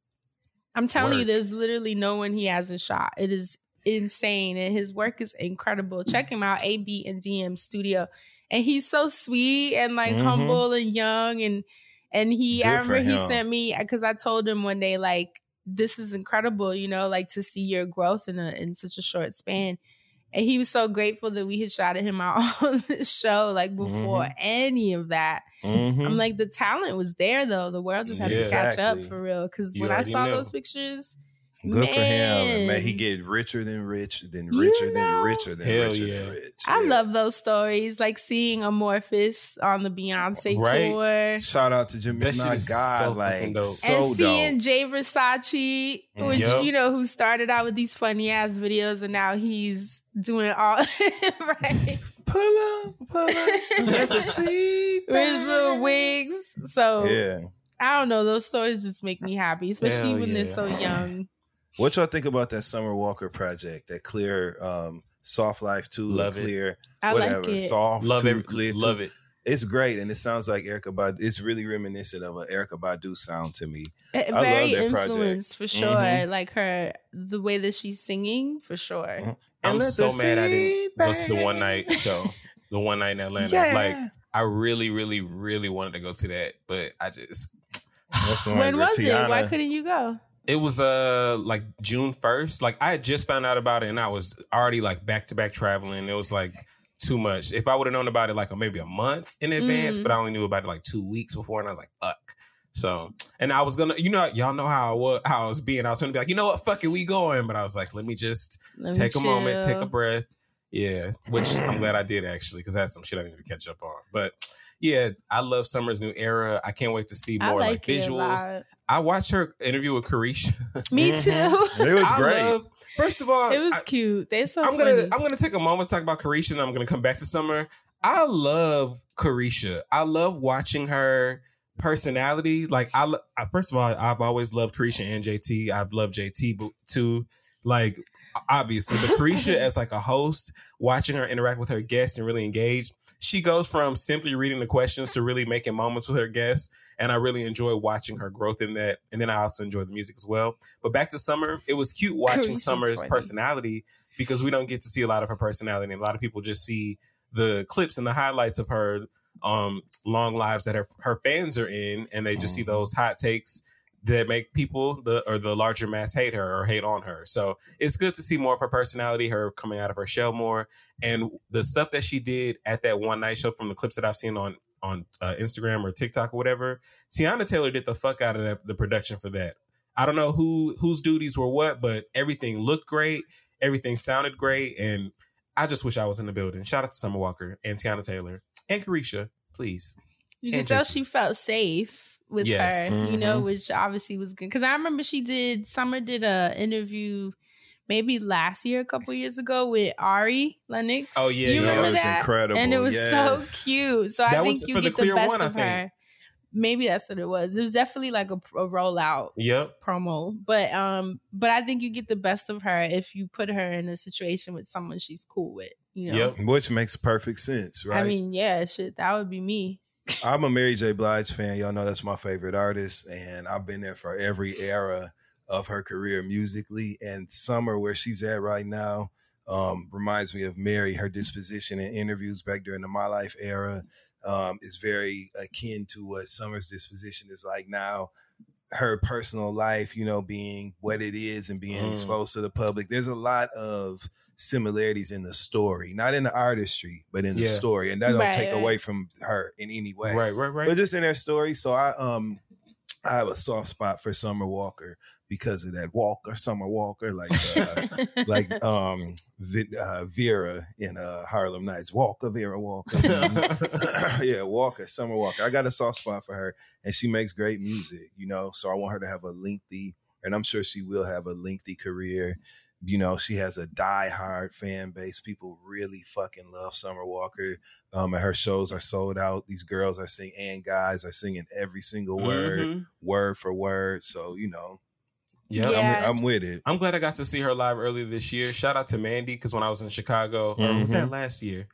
I'm telling you, there's literally no one he hasn't shot. It is insane, and his work is incredible. Check him out, AB and DM Studio, and he's so sweet and like humble and young and I remember he sent me, because I told him one day, like, this is incredible, you know, like to see your growth in such a short span. And he was so grateful that we had shouted him out on this show, like before any of that. I'm like, the talent was there though. The world just had to catch up for real. Because when I saw those pictures, good for him. And may he get richer than rich, then richer than richer than richer than rich. I love those stories, like seeing Amorphous on the Beyonce tour. Shout out to Gemini God, and seeing Jay Versace, which you know, who started out with these funny ass videos, and now he's doing all right. Pull up, let the seat with his little wigs. So I don't know, those stories just make me happy, especially when they're so young. What y'all think about that Summer Walker project? That Clear Soft Life 2, love Clear, I whatever. Like it. Soft love 2, it. Clear 2. Love it. It's great, and it sounds like Erykah Badu. It's really reminiscent of an Erykah Badu sound to me. Very I love that influenced project. for sure. Like the way that she's singing for sure. I'm so mad I didn't go to the one night show, the one night in Atlanta. Like I really, really, really wanted to go to that, but I just. When was it? Why couldn't you go? It was like June 1st. Like I had just found out about it, and I was already like back to back traveling. It was like too much. If I would have known about it like maybe a month in advance, but I only knew about it like 2 weeks before, and I was like, fuck. So, and I was gonna, y'all know how I was being. I was gonna be like, you know what, fuck it, we going. But I was like, let me just take a moment, take a breath. Yeah, which I'm glad I did actually, because I had some shit I needed to catch up on. But yeah, I love Summer's new era. I can't wait to see more like visuals. I watched her interview with Carisha. Me too. It was great. First of all, it was cute. They're so I'm funny. gonna take a moment to talk about Carisha, and I'm gonna come back to Summer. I love Carisha. I love watching her personality. Like first of all, I've always loved Carisha and JT. I've loved JT too. Like obviously, but Carisha as like a host, watching her interact with her guests and really engage. She goes from simply reading the questions to really making moments with her guests. And I really enjoy watching her growth in that. And then I also enjoy the music as well. But back to Summer, it was cute watching Summer's personality, because we don't get to see a lot of her personality. And a lot of people just see the clips and the highlights of her long lives that her fans are in. And they just see those hot takes that make people, the larger mass, hate her or hate on her. So it's good to see more of her personality, her coming out of her shell more. And the stuff that she did at that one night show, from the clips that I've seen on Instagram or TikTok or whatever. Tiana Taylor did the fuck out of the production for that. I don't know whose duties were what, but everything looked great. Everything sounded great. And I just wish I was in the building. Shout out to Summer Walker and Tiana Taylor and Carisha, please. You can tell she felt safe with her, you know, which obviously was good. Because I remember Summer did a interview maybe last year, a couple years ago with Ari Lennox. Oh, yeah. You remember it was that? incredible. And it was so cute. So I think you get the best of her. Maybe that's what it was. It was definitely like a rollout promo. But I think you get the best of her if you put her in a situation with someone she's cool with. You know? Which makes perfect sense, right? I mean, yeah, shit, that would be me. I'm a Mary J. Blige fan. Y'all know that's my favorite artist. And I've been there for every era of her career musically. And Summer, where she's at right now, reminds me of Mary. Her disposition in interviews back during the My Life era is very akin to what Summer's disposition is like now. Her personal life, you know, being what it is and being exposed to the public. There's a lot of similarities in the story, not in the artistry, but in the story. And that don't take away from her in any way. Right. But just in their story. So I have a soft spot for Summer Walker because of that Summer Walker, like Vera in Harlem Nights. Vera Walker. Yeah, Walker, Summer Walker. I got a soft spot for her, and she makes great music, you know, so I want her to have a lengthy, and I'm sure she will have a lengthy career. You know, she has a diehard fan base. People really fucking love Summer Walker. And her shows are sold out. These girls are singing, and guys are singing every single word for word. So, you know, I'm with it. I'm glad I got to see her live earlier this year. Shout out to Mandy, because when I was in Chicago, or was that last year?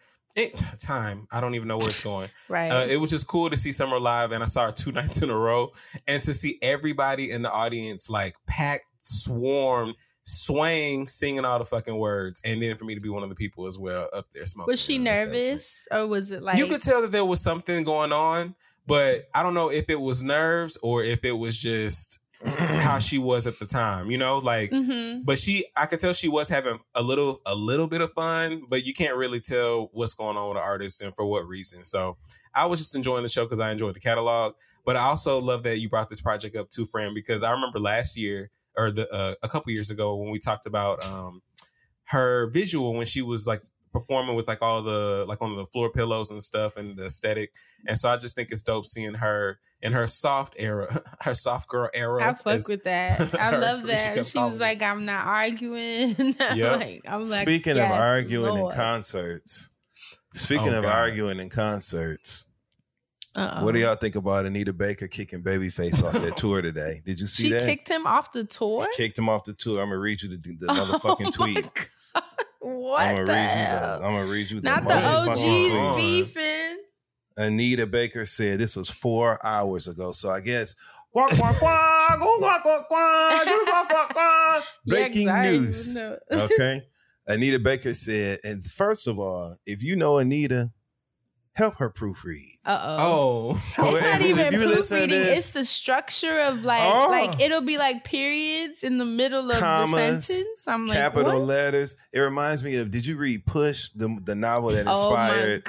I don't even know where it's going. Right. It was just cool to see Summer live, and I saw her 2 nights in a row, and to see everybody in the audience like packed, swarmed, swaying, singing all the fucking words, and then for me to be one of the people as well up there smoking. Was she nervous, or was it like you could tell that there was something going on, but I don't know if it was nerves or if it was just how she was at the time, you know, like. But I could tell she was having a little bit of fun, but you can't really tell what's going on with the artist and for what reason. So I was just enjoying the show because I enjoyed the catalog, but I also love that you brought this project up too, Fran, because I remember last year, or a couple years ago, when we talked about her visual when she was like performing with like all the like on the floor pillows and stuff and the aesthetic. And so I just think it's dope seeing her in her soft era, her soft girl era. I fuck with that. I love that. She was like, I'm not arguing. I'm like, speaking of arguing in concerts. Arguing in concerts. What do y'all think about Anita Baker kicking Babyface off their tour today? Did you see that? She kicked him off the tour? Kicked him off the tour. I'm going to read you the motherfucking tweet. God. What I'm going to read you the Not the OGs beefing. Anita Baker said this was 4 hours ago. So I guess quack, quack, quack, quack, quack, quack, quack, quack. Breaking news. Okay. Anita Baker said, and first of all, if you know Anita, help her proofread. It's not even proofreading. It's the structure of like it'll be like periods in the middle of commas, the sentence. I'm like, capital what? letters. It reminds me of, did you read Push, the novel that inspired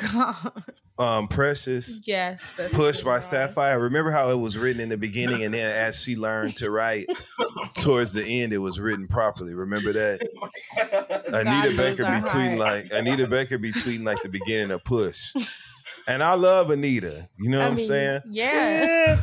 Precious? Yes. Push by Sapphire. Remember how it was written in the beginning, and then as she learned to write towards the end, it was written properly. Remember that? Anita Baker be tweeting like the beginning of Push. And I love Anita. You know what I'm saying? Yeah.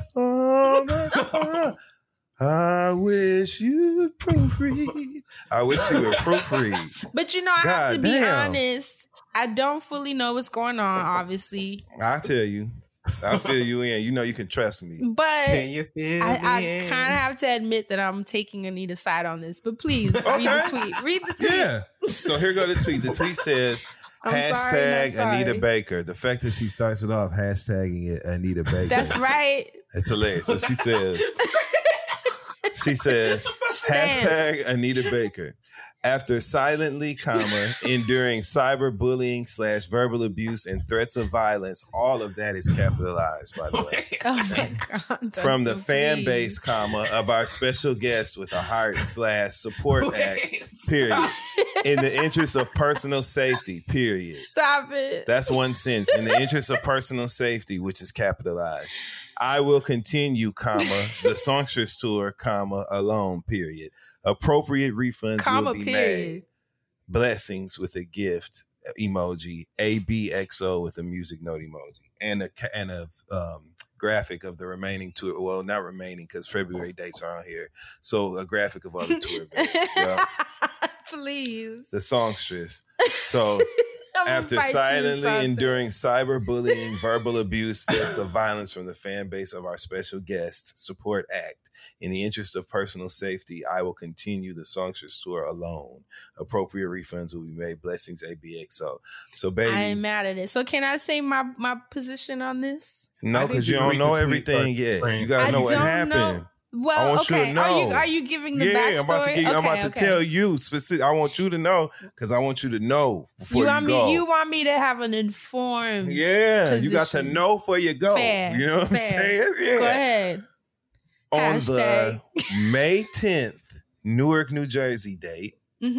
I wish you'd proofread. I wish you would proofread. But you know, I have to be honest. I don't fully know what's going on, obviously. I tell you. I feel you in. You know you can trust me. But can you feel I kind of have to admit that I'm taking Anita's side on this. But please, read the tweet. Read the tweet. Yeah. So here go the tweet. The tweet says, hashtag Anita Baker. The fact that she starts it off hashtagging it Anita Baker. That's right. It's hilarious. So she says, hashtag Anita Baker. After silently, enduring cyberbullying / verbal abuse and threats of violence, all of that is capitalized, by the way. Oh my God. From the fan base, of our special guest with a heart / support act, period. In the interest of personal safety, period. Stop it. That's one sentence. In the interest of personal safety, which is capitalized. I will continue, the Songstress tour, alone, period. Appropriate refunds will be made. Blessings with a gift emoji. ABXO with a music note emoji. And a graphic of the remaining tour. Well, not remaining because February dates are on here. So a graphic of all the tour dates. Yeah. Please. The Songstress. So after silently enduring cyberbullying, verbal abuse, threats of violence from the fan base of our special guest support act, in the interest of personal safety, I will continue the Songstress tour alone. Appropriate refunds will be made. Blessings, ABXO. So, baby, I ain't mad at it. So, can I say my position on this? No, because you don't know everything yet. You gotta know what happened. Well, I want you to know. Are you giving the backstory? I'm about to tell you specific. I want you to know because I want you to know before you go. You want me to have an informed position. You got to know before you go. Fair, you know what I'm saying? Yeah. Go ahead. On the May 10th, Newark, New Jersey date,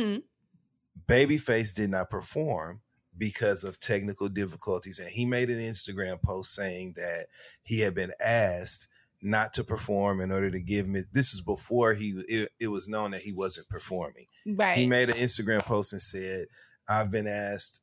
Babyface did not perform because of technical difficulties. And he made an Instagram post saying that he had been asked not to perform in order to give me. This is before it was known that he wasn't performing. Right. He made an Instagram post and said, I've been asked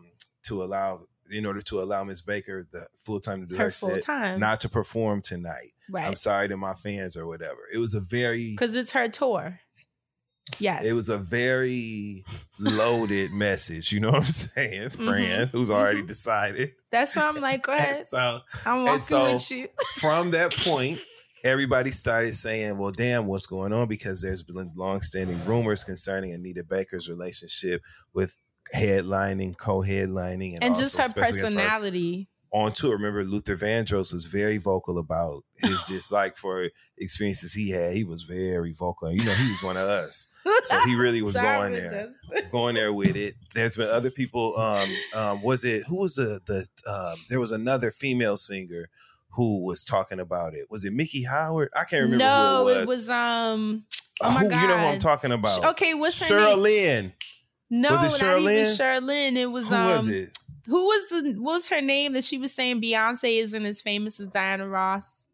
in order to allow Ms. Baker the full time to do her set, not to perform tonight. Right. I'm sorry to my fans or whatever. It was because it's her tour. Yes. It was a very loaded message. You know what I'm saying? Friend who's already decided. That's why I'm like, go ahead. I'm walking with you. From that point, everybody started saying, well, damn, what's going on? Because there's been longstanding rumors concerning Anita Baker's relationship with co-headlining, and just her personality. On tour, remember Luther Vandross was very vocal about his dislike for experiences he had. He was very vocal. And, he was one of us. So he really was going there with it. There's been other people. Who was there was another female singer who was talking about it. Was it Mickey Howard? I can't remember who it was. Oh my God. You know who I'm talking about. Okay, what's her name? Lynn. No, was it not even Sherlyn. It was who was it? What was her name that she was saying Beyonce isn't as famous as Diana Ross?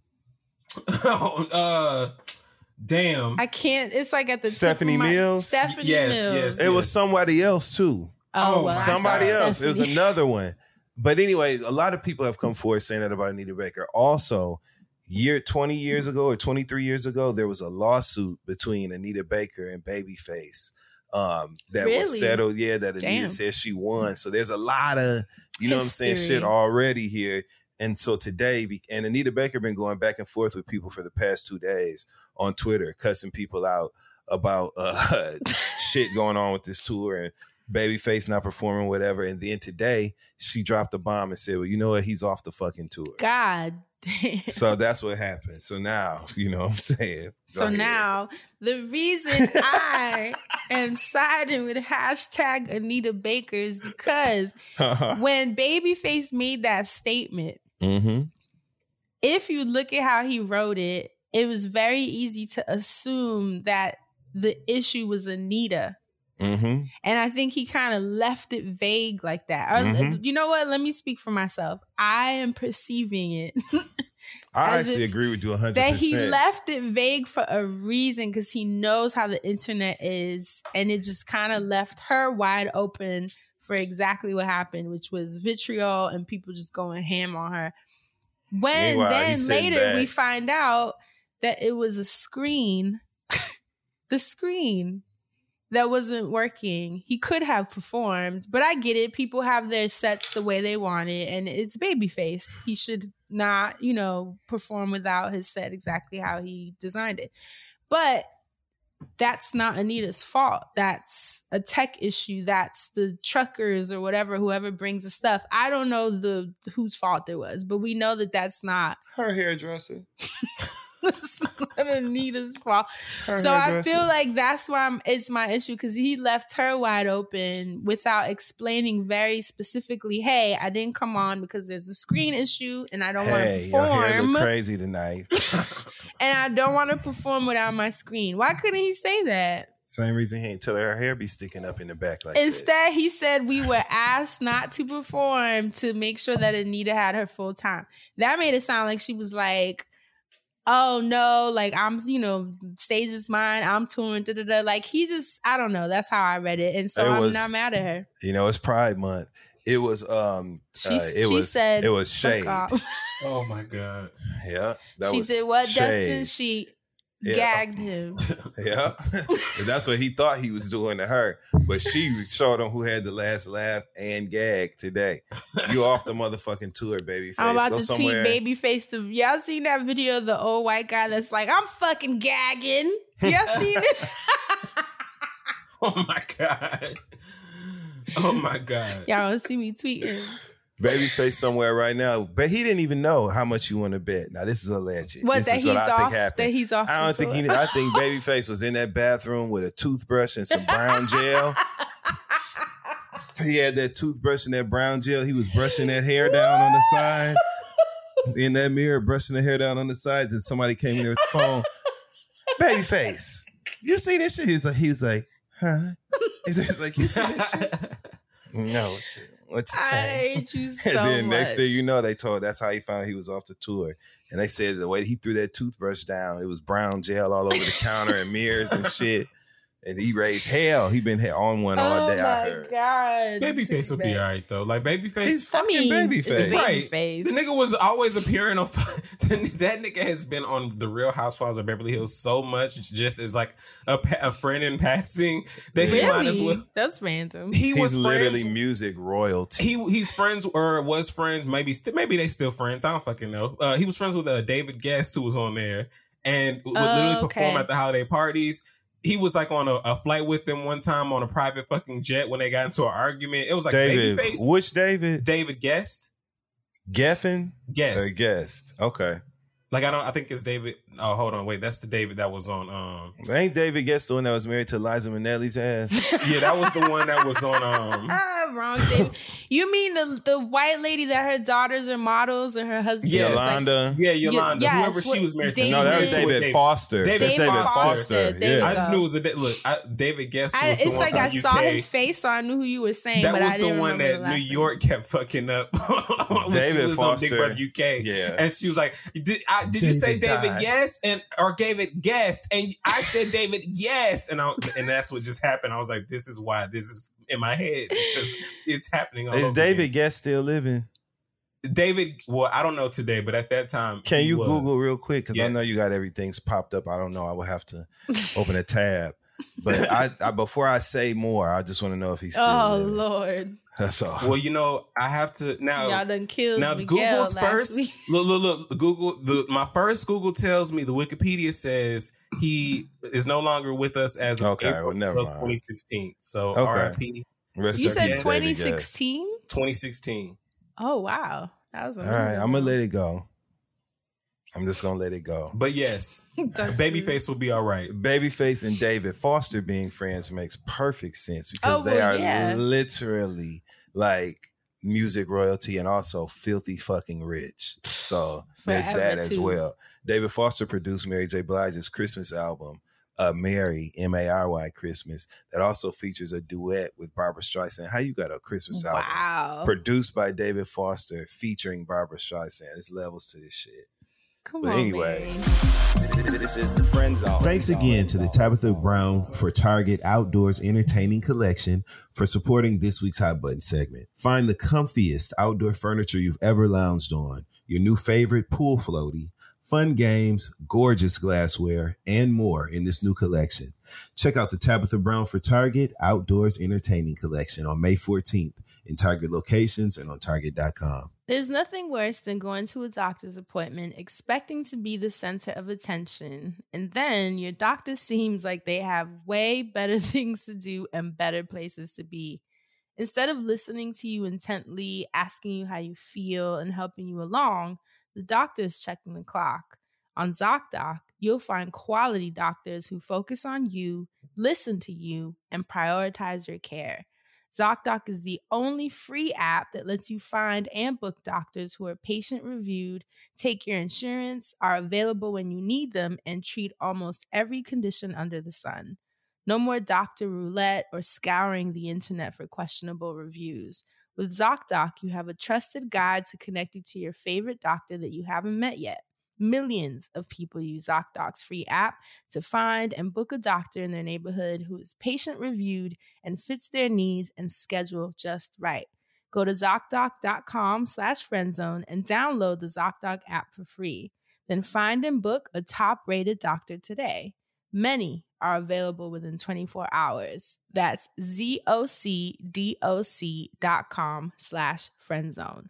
Damn. I can't. It's like at the Stephanie Mills? Stephanie Mills. Yes. It was somebody else too. Oh, somebody else. It was another one. But anyway, a lot of people have come forward saying that about Anita Baker. Also, 20 years ago or 23 years ago, there was a lawsuit between Anita Baker and Babyface. That was settled, that Anita says she won. So there's a lot of, you know what I'm saying, shit already here. And so today, and Anita Baker been going back and forth with people for the past 2 days on Twitter, cussing people out about shit going on with this tour and Babyface not performing, whatever. And then today, she dropped a bomb and said, well, you know what? He's off the fucking tour. God damn. So that's what happened. So now, you know what I'm saying? Now, the reason I am siding with hashtag Anita Baker is because when Babyface made that statement, if you look at how he wrote it, it was very easy to assume that the issue was Anita. And I think he kind of left it vague like that. Or, you know what? Let me speak for myself. I am perceiving it. I actually agree with you 100%. That he left it vague for a reason because he knows how the internet is. And it just kind of left her wide open for exactly what happened, which was vitriol and people just going ham on her. When then later we find out that it was a screen. The screen that wasn't working. He could have performed, but I get it. People have their sets the way they want it, and it's Babyface. He should not, perform without his set exactly how he designed it. But that's not Anita's fault. That's a tech issue. That's the truckers or whoever brings the stuff. I don't know whose fault it was, but we know that that's not her hairdresser. Anita's fault. Her So I hairdresser. feel like that's why it's my issue, because he left her wide open without explaining very specifically, hey, I didn't come on because there's a screen issue and I don't want to Hey, your hair perform. look crazy tonight. And I don't want to perform without my screen. Why couldn't he say that? Same reason he ain't tell her hair be sticking up in the back like that. Instead, he said we were asked not to perform to make sure that Anita had her full time. That made it sound like she was like, oh no, like I'm, stage is mine, I'm touring, da-da-da. Like he just, I don't know. That's how I read it. And so I'm not mad at her. It's Pride Month. It was She said it was shade. fuck off. Oh my God. Yeah. She did what, shade. Dustin? She Yeah. gagged him. Yeah. That's what he thought he was doing to her. But she showed him who had the last laugh and gag today. You off the motherfucking tour, babyface. I'm about Go to somewhere. tweet Babyface. Y'all seen that video of the old white guy that's like, I'm fucking gagging? Y'all seen it? Oh my God. Oh my God. Y'all don't see me tweeting. Babyface somewhere right now, but he didn't even know how much you want to bet. Now this is alleged. What, this that is he's what I off? think happened. That he's off. I don't the think tour? I think Babyface was in that bathroom with a toothbrush and some brown gel. He had that toothbrush and that brown gel. He was brushing that hair down on the side. In that mirror, brushing the hair down on the sides, and somebody came in there with the phone. Babyface, you see this shit? He was like, huh? He's like, you see this shit? No, what's it I say? hate you so And then much. next thing you know, that's how he found out he was off the tour. And they said the way he threw that toothbrush down, it was brown gel all over the counter and mirrors and shit. And he raised hell. He been on one all day. I heard. God. Babyface will be all right though. Like Babyface, He's fucking Babyface. It's right? Babyface. The nigga was always appearing on. That nigga has been on The Real Housewives of Beverly Hills so much, just as like a friend in passing. That he might as well. That's random. He's literally music royalty. He's friends or was friends. Maybe they still friends. I don't fucking know. He was friends with David Guest, who was on there and would literally perform at the holiday parties. He was like on a flight with them one time on a private fucking jet when they got into an argument. It was like David. Babyface. Which David? David Guest. Geffen? Guest. Guest. Okay. Like I think it's David. Oh, hold on, wait. That's the David that was on. Ain't David Guest the one that was married to Liza Minnelli's ass? Yeah, that was the one that was on. Wrong, David. You mean the white lady that her daughters are models and her husband? Yes. Yolanda. Yeah, Yolanda. Yes, Whoever she was married to. No, that was David Foster. David Foster. There you I just go. knew it was David Guest was the It's one like from I UK. saw his face, so I knew who you were saying. That but was I didn't the one remember that the New last York kept fucking up when David she was Foster. on Big Brother UK. Yeah. And she was like, did you say David died. Yes? Or David Guest? And I said David Yes. And that's what just happened. I was like, this is why this is in my head. Because it's happening all Is over David again. Guest still living? David, well, I don't know today, but at that time, Can he you was. Google real quick? Because I know Yes. you got everything's popped up. I don't know. I will have to open a tab. But I before I say more, I just want to know if he's still Oh living. Lord! That's all. Well, I have to now. Y'all done killed Now Miguel Google's last first. week. Look. Google. My first Google tells me the Wikipedia says he is no longer with us as of Okay, April well, never of mind. 2016. So Okay. R.I.P. Rest You in said peace, David Guest. 2016. 2016. Oh wow, that was All right, I'm gonna let it go. I'm just gonna let it go. But yes, Babyface will be all right. Babyface and David Foster being friends makes perfect sense because Oh, they well, are yeah. literally like music royalty and also filthy fucking rich. So there's Forever, that as too. well. David Foster produced Mary J. Blige's Christmas album, Mary, M-A-R-Y Christmas, that also features a duet with Barbra Streisand. How you got a Christmas album Wow. produced by David Foster featuring Barbra Streisand? There's levels to this shit. Come But on, anyway, man. This is the Friend Zone. thanks again to the Tabitha Brown for Target Outdoors Entertaining Collection for supporting this week's Hot Button segment. Find the comfiest outdoor furniture you've ever lounged on, your new favorite pool floaty, fun games, gorgeous glassware, and more in this new collection. Check out the Tabitha Brown for Target Outdoors Entertaining Collection on May 14th in Target locations and on Target.com. There's nothing worse than going to a doctor's appointment expecting to be the center of attention, and then your doctor seems like they have way better things to do and better places to be. Instead of listening to you intently, asking you how you feel, and helping you along, the doctor is checking the clock. On ZocDoc, you'll find quality doctors who focus on you, listen to you, and prioritize your care. ZocDoc is the only free app that lets you find and book doctors who are patient-reviewed, take your insurance, are available when you need them, and treat almost every condition under the sun. No more doctor roulette or scouring the internet for questionable reviews. With ZocDoc, you have a trusted guide to connect you to your favorite doctor that you haven't met yet. Millions of people use ZocDoc's free app to find and book a doctor in their neighborhood who is patient-reviewed and fits their needs and schedule just right. Go to ZocDoc.com/friendzone and download the ZocDoc app for free. Then find and book a top-rated doctor today. Many are available within 24 hours. That's ZocDoc.com/friendzone.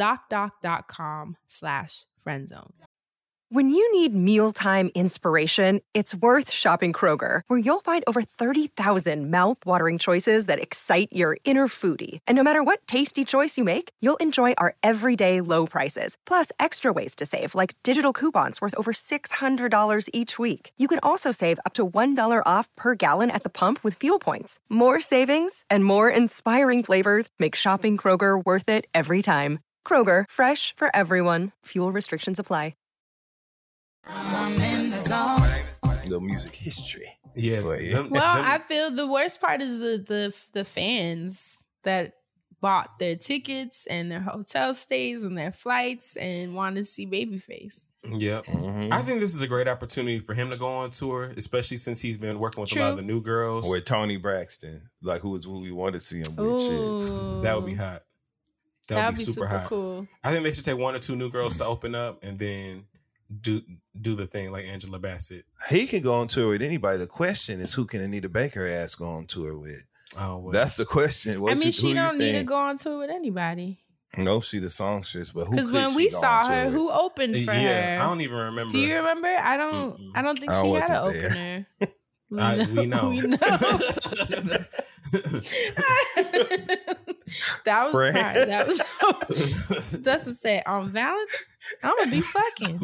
ZocDoc.com/friendzone. When you need mealtime inspiration, it's worth shopping Kroger, where you'll find over 30,000 mouth-watering choices that excite your inner foodie. And no matter what tasty choice you make, you'll enjoy our everyday low prices, plus extra ways to save, like digital coupons worth over $600 each week. You can also save up to $1 off per gallon at the pump with fuel points. More savings and more inspiring flavors make shopping Kroger worth it every time. Kroger, fresh for everyone. Fuel restrictions apply. I'm in the zone. Little music history. Yeah. I feel the worst part is the fans that bought their tickets and their hotel stays and their flights and wanted to see Babyface. Yeah. Mm-hmm. I think this is a great opportunity for him to go on tour, especially since he's been working with a lot of the new girls. With Toni Braxton, like who we want to see him with. Shit. That would be hot. That would be super hot. Cool. I think they should take 1 or 2 new girls to open up and then do the thing like Angela Bassett. He can go on tour with anybody. The question is, who can Anita Baker ass go on tour with? Oh, well. That's the question. She don't need to go on tour with anybody. Nope, she the songstress, but who? Because when we saw her, who opened for her? Yeah, I don't even remember. Do you remember? I don't think she had an opener. We know. We know. That was Fred. hard. That was that's to say on Valentine's, I'm gonna be fucking.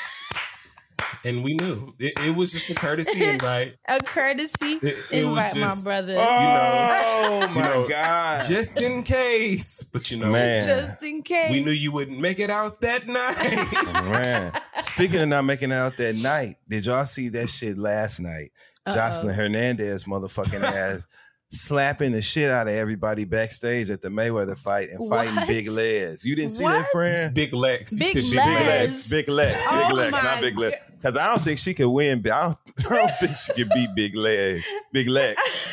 And we knew it was just a courtesy invite. A courtesy invite, my brother. Oh my God! Just in case, but man, just in case, we knew you wouldn't make it out that night. Man, speaking of not making it out that night, did y'all see that shit last night? Jocelyn Hernandez, motherfucking ass, slapping the shit out of everybody backstage at the Mayweather fight and fighting Big Legs. You didn't see that, friend? Big Legs. Big Legs. Big Legs, not Big Legs. Because I don't think she could win. I don't think she could beat Big Legs. Big Legs.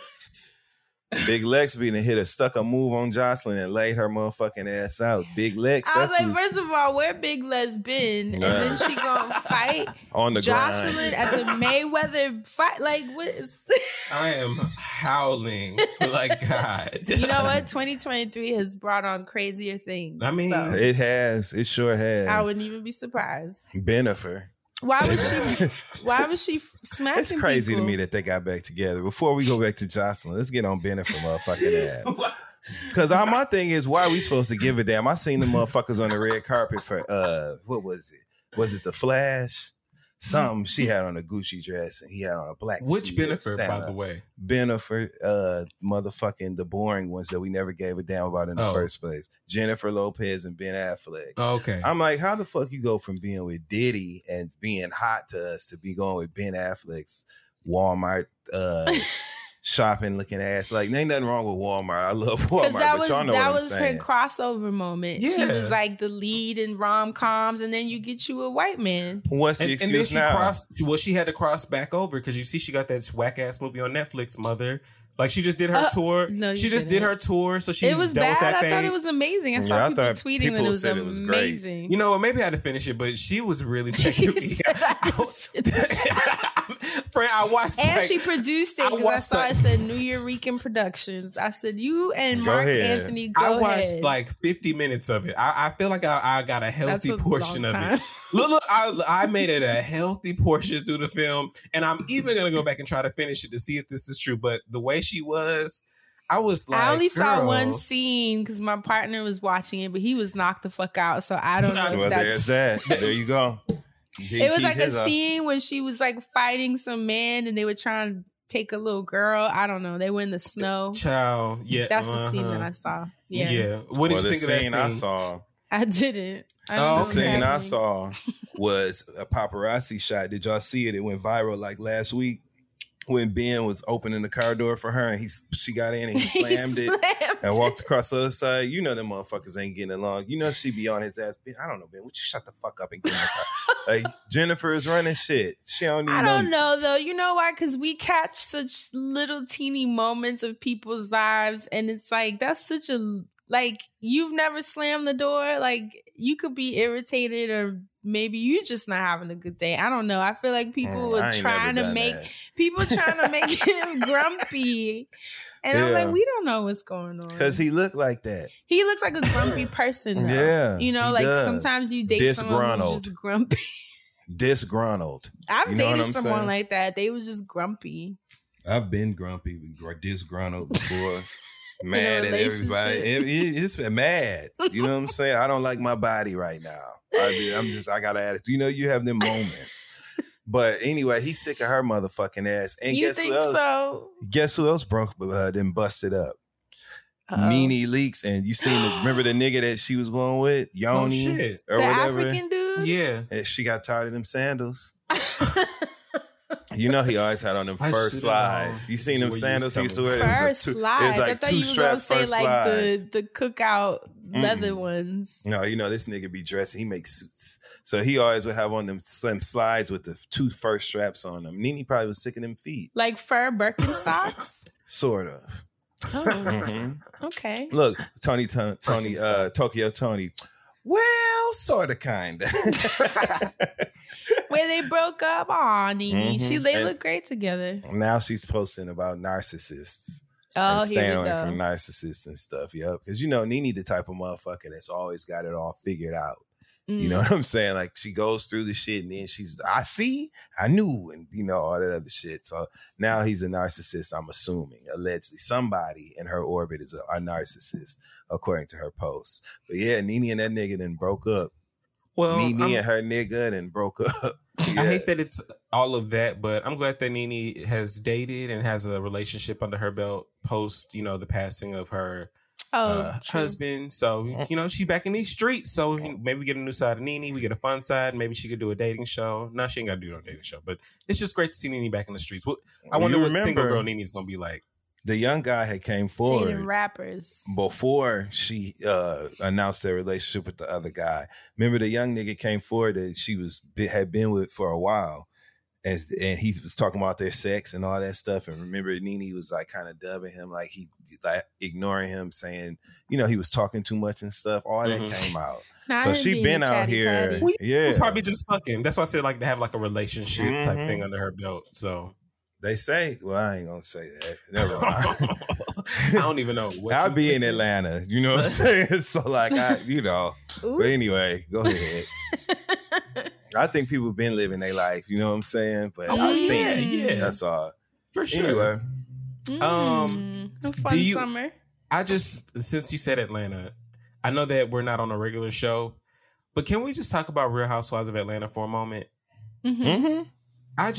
Big Legs being a hit stuck a move on Jocelyn and laid her motherfucking ass out. Big Legs. I was like, first of all, where Big Legs been? And then she gonna fight on the Jocelyn grind at the Mayweather fight. Like, what is? I am howling like God. You know what? 2023 has brought on crazier things. I mean, it has. It sure has. I wouldn't even be surprised. Bennifer. Why was she smashing It's crazy people? to me that they got back together. Before we go back to Jocelyn, let's get on Bennifer motherfucking ass. Because my thing is, why are we supposed to give a damn? I seen the motherfuckers on the red carpet for, what was it? Was it The Flash? Something she had on a Gucci dress and he had on a black Which suit. Bennifer, by the way? Bennifer, motherfucking the boring ones that we never gave a damn about in the first place. Jennifer Lopez and Ben Affleck. Oh, okay. I'm like, how the fuck you go from being with Diddy and being hot to us to be going with Ben Affleck's Walmart shopping looking ass? Like, ain't nothing wrong with Walmart. I love Walmart, but y'all know what I'm saying. That was her crossover moment. Yeah. She was like the lead in rom-coms, and then you get you a white man. What's the excuse now? She had to cross back over because you see she got that whack ass movie on Netflix, Mother. Like she just did her tour. No, she just did her tour, so she's it was done bad. with that thing. I thought it was amazing. I saw people tweeting that it was amazing. You know, maybe I had to finish it, but she was really taking me out. Friend, I watched, and she produced it because I saw it said New Eureka Productions. I said, you and Mark Anthony go ahead. I watched like 50 minutes of it. I feel like I got a healthy portion of it. Look, I made it a healthy portion through the film, and I'm even going to go back and try to finish it to see if this is true. But the way she was, I was like, I only saw one scene because my partner was watching it, but he was knocked the fuck out. So I don't know if that's... There's that. There you go. It was like a scene where she was like fighting some man and they were trying to take a little girl. I don't know. They were in the snow. Child. Yeah. That's the scene that I saw. Yeah. Yeah. What did you think of that scene? I saw. I didn't. The scene I saw was a paparazzi shot. Did y'all see it? It went viral like last week when Ben was opening the car door for her and she got in and he slammed it and walked across the other side. You know them motherfuckers ain't getting along. You know she be on his ass. I don't know, Ben. Would you shut the fuck up and get in the car? Like Jennifer is running shit. She don't need. I don't know though. You know why? Because we catch such little teeny moments of people's lives, and it's like that's such a like you've never slammed the door. Like you could be irritated or. Maybe you just not having a good day. I don't know. I feel like people were trying to make him grumpy. And I'm like, we don't know what's going on. Because he looked like that. He looks like a grumpy person though. Yeah. You know, like sometimes you date someone who's just grumpy. Disgruntled. I've dated someone like that. They was just grumpy. I've been grumpy, disgruntled before. Mad at everybody. It's been mad. You know what I'm saying? I don't like my body right now. I got an attitude. You know, you have them moments. But anyway, he's sick of her motherfucking ass. And guess who else? So? Guess who else broke then busted up? Nene Leakes. And you seen remember the nigga that she was going with? Yoni or the whatever. African dude? Yeah. And she got tired of them sandals. You know he always had on them first slides. You seen them sandals he used to wear? First slides. It was like I thought you were going to say slides. like the cookout leather ones. No, you know this nigga be dressing. He makes suits. So he always would have on them slim slides with the 2 first straps on them. Nene probably was sick of them feet. Like fur Birkenstocks? Sort of. Oh, okay. Look, Tokyo Tony. Well, sort of, kind of. Where they broke up. Aw, Nene. They look great together. Now she's posting about narcissists. Oh, and staying away go. from narcissists and stuff. Yep. Because, you know, Nene the type of motherfucker that's always got it all figured out. You know what I'm saying? Like, she goes through the shit and then I knew, and, you know, all that other shit. So now he's a narcissist, I'm assuming. Allegedly, somebody in her orbit is a narcissist, according to her posts. But yeah, Nene and that nigga then broke up. Well, Nene and her nigga then broke up. Yeah. I hate that it's all of that, but I'm glad that Nene has dated and has a relationship under her belt post, you know, the passing of her husband. So, you know, she's back in these streets. So maybe we get a new side of Nene. We get a fun side. Maybe she could do a dating show. No, she ain't got to do no dating show. But it's just great to see Nene back in the streets. I wonder what single girl Nene's going to be like. The young guy had came forward dating rappers before she announced their relationship with the other guy. Remember, the young nigga came forward that she had been with for a while, and he was talking about their sex and all that stuff. And remember, Nene was like kind of dubbing him, like he like ignoring him, saying, you know, he was talking too much and stuff. All that came out. So she been out here. Yeah, it's probably just fucking. That's why I said like to have like a relationship type thing under her belt. So. They say, well, I ain't gonna say that. Never mind. I don't even know. I'll be in Atlanta. You know what I'm saying? So like, But anyway, go ahead. I think people have been living their life. You know what I'm saying? But I think that's all. For sure. Anyway, fun summer. Since you said Atlanta, I know that we're not on a regular show, but can we just talk about Real Housewives of Atlanta for a moment? I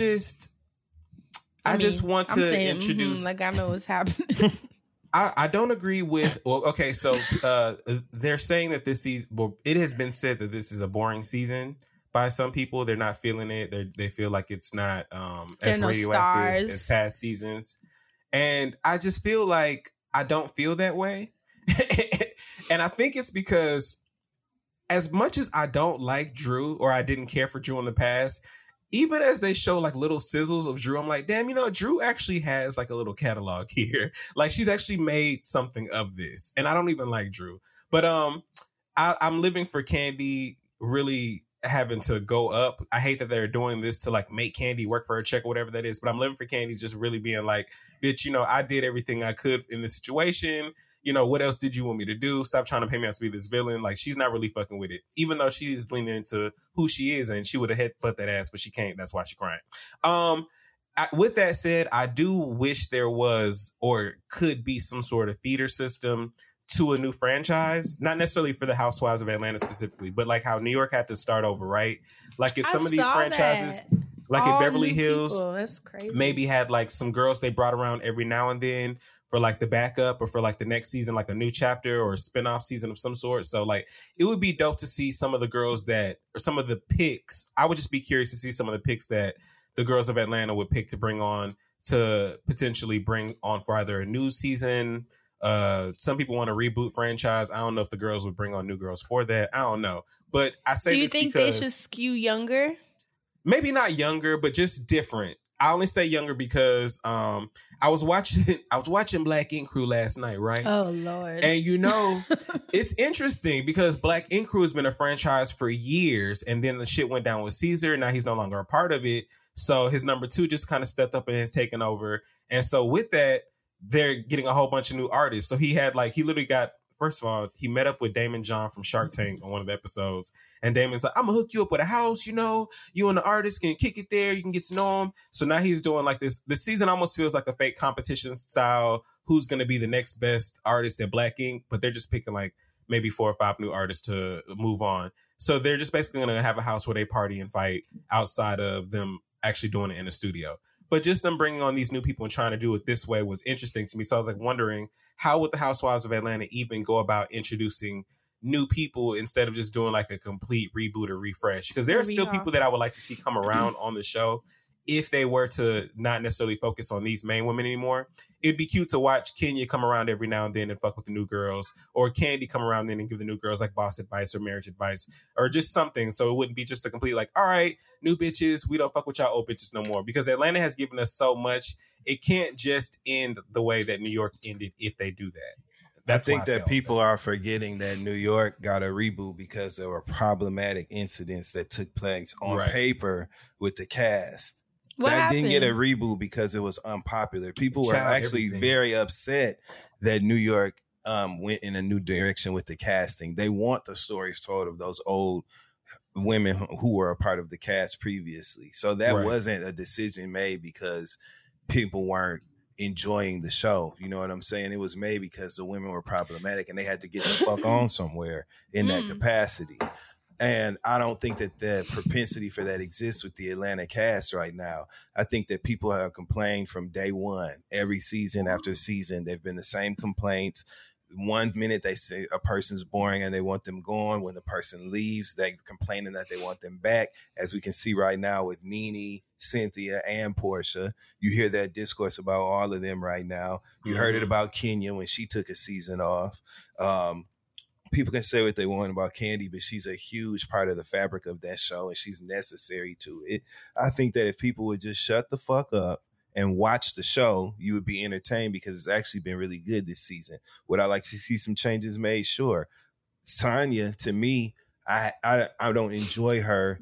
just want to introduce. Like I know what's happening. I don't agree with. Well, okay, so they're saying that this season. Well, it has been said that this is a boring season by some people. They're not feeling it. They feel like it's not as radioactive as past seasons, and I just feel like I don't feel that way, and I think it's because as much as I don't like Drew or I didn't care for Drew in the past. Even as they show like little sizzles of Drew, I'm like, damn, you know, Drew actually has like a little catalog here. Like she's actually made something of this. And I don't even like Drew. But I'm living for Kandi really having to go up. I hate that they're doing this to like make Kandi work for her check or whatever that is. But I'm living for Kandi just really being like, bitch, you know, I did everything I could in this situation. You know, what else did you want me to do? Stop trying to pay me out to be this villain. Like, she's not really fucking with it. Even though she's leaning into who she is and she would have headbutt that ass, but she can't. That's why she's crying. With that said, I do wish there was or could be some sort of feeder system to a new franchise, not necessarily for the Housewives of Atlanta specifically, but like how New York had to start over, right? Like if some of these franchises, like in Beverly Hills, that's crazy. Maybe had like some girls they brought around every now and then for like the backup or for like the next season, like a new chapter or a spinoff season of some sort. So like it would be dope to see some of the girls that, or some of the picks. I would just be curious to see some of the picks that the girls of Atlanta would pick to bring on, to potentially bring on for either a new season. Some people want to reboot franchise. I don't know if the girls would bring on new girls for that. I don't know. But I say Do you this think because they should skew younger? Maybe not younger, but just different. I only say younger because I was watching Black Ink Crew last night, right? Oh Lord. And you know, it's interesting because Black Ink Crew has been a franchise for years, and then the shit went down with Caesar. Now he's no longer a part of it. So his number 2 just kind of stepped up and has taken over. And so with that, they're getting a whole bunch of new artists. So he literally got, first of all, he met up with Damon John from Shark Tank on one of the episodes. And Damon's like, I'm going to hook you up with a house, you know, you and the artist can kick it there. You can get to know him. So now he's doing like this. The season almost feels like a fake competition style. Who's going to be the next best artist at Black Ink? But they're just picking like maybe 4 or 5 new artists to move on. So they're just basically going to have a house where they party and fight outside of them actually doing it in the studio. But just them bringing on these new people and trying to do it this way was interesting to me. So I was like wondering, how would the Housewives of Atlanta even go about introducing new people instead of just doing like a complete reboot or refresh? Because there are still people that I would like to see come around on the show if they were to not necessarily focus on these main women anymore. It'd be cute to watch Kenya come around every now and then and fuck with the new girls, or Candy come around then and give the new girls like boss advice or marriage advice or just something. So it wouldn't be just a complete like, all right, new bitches, we don't fuck with y'all old bitches no more, because Atlanta has given us so much. It can't just end the way that New York ended if they do that. I think that people are forgetting that New York got a reboot because there were problematic incidents that took place on paper with the cast. That didn't get a reboot because it was unpopular. People were actually very upset that New York went in a new direction with the casting. They want the stories told of those old women who were a part of the cast previously. So that wasn't a decision made because people weren't enjoying the show. You know what I'm saying? It was made because the women were problematic and they had to get the fuck on somewhere in that capacity. And I don't think that the propensity for that exists with the Atlanta cast right now. I think that people have complained from day one. Every season after season, they've been the same complaints. One minute they say a person's boring and they want them gone. When the person leaves, they're complaining that they want them back. As we can see right now with Nene, Cynthia, and Portia. You hear that discourse about all of them right now. You heard it about Kenya when she took a season off. People can say what they want about Candy, but she's a huge part of the fabric of that show and she's necessary to it. I think that if people would just shut the fuck up and watch the show, you would be entertained because it's actually been really good this season. Would I like to see some changes made? Sure. Tanya, to me, I don't enjoy her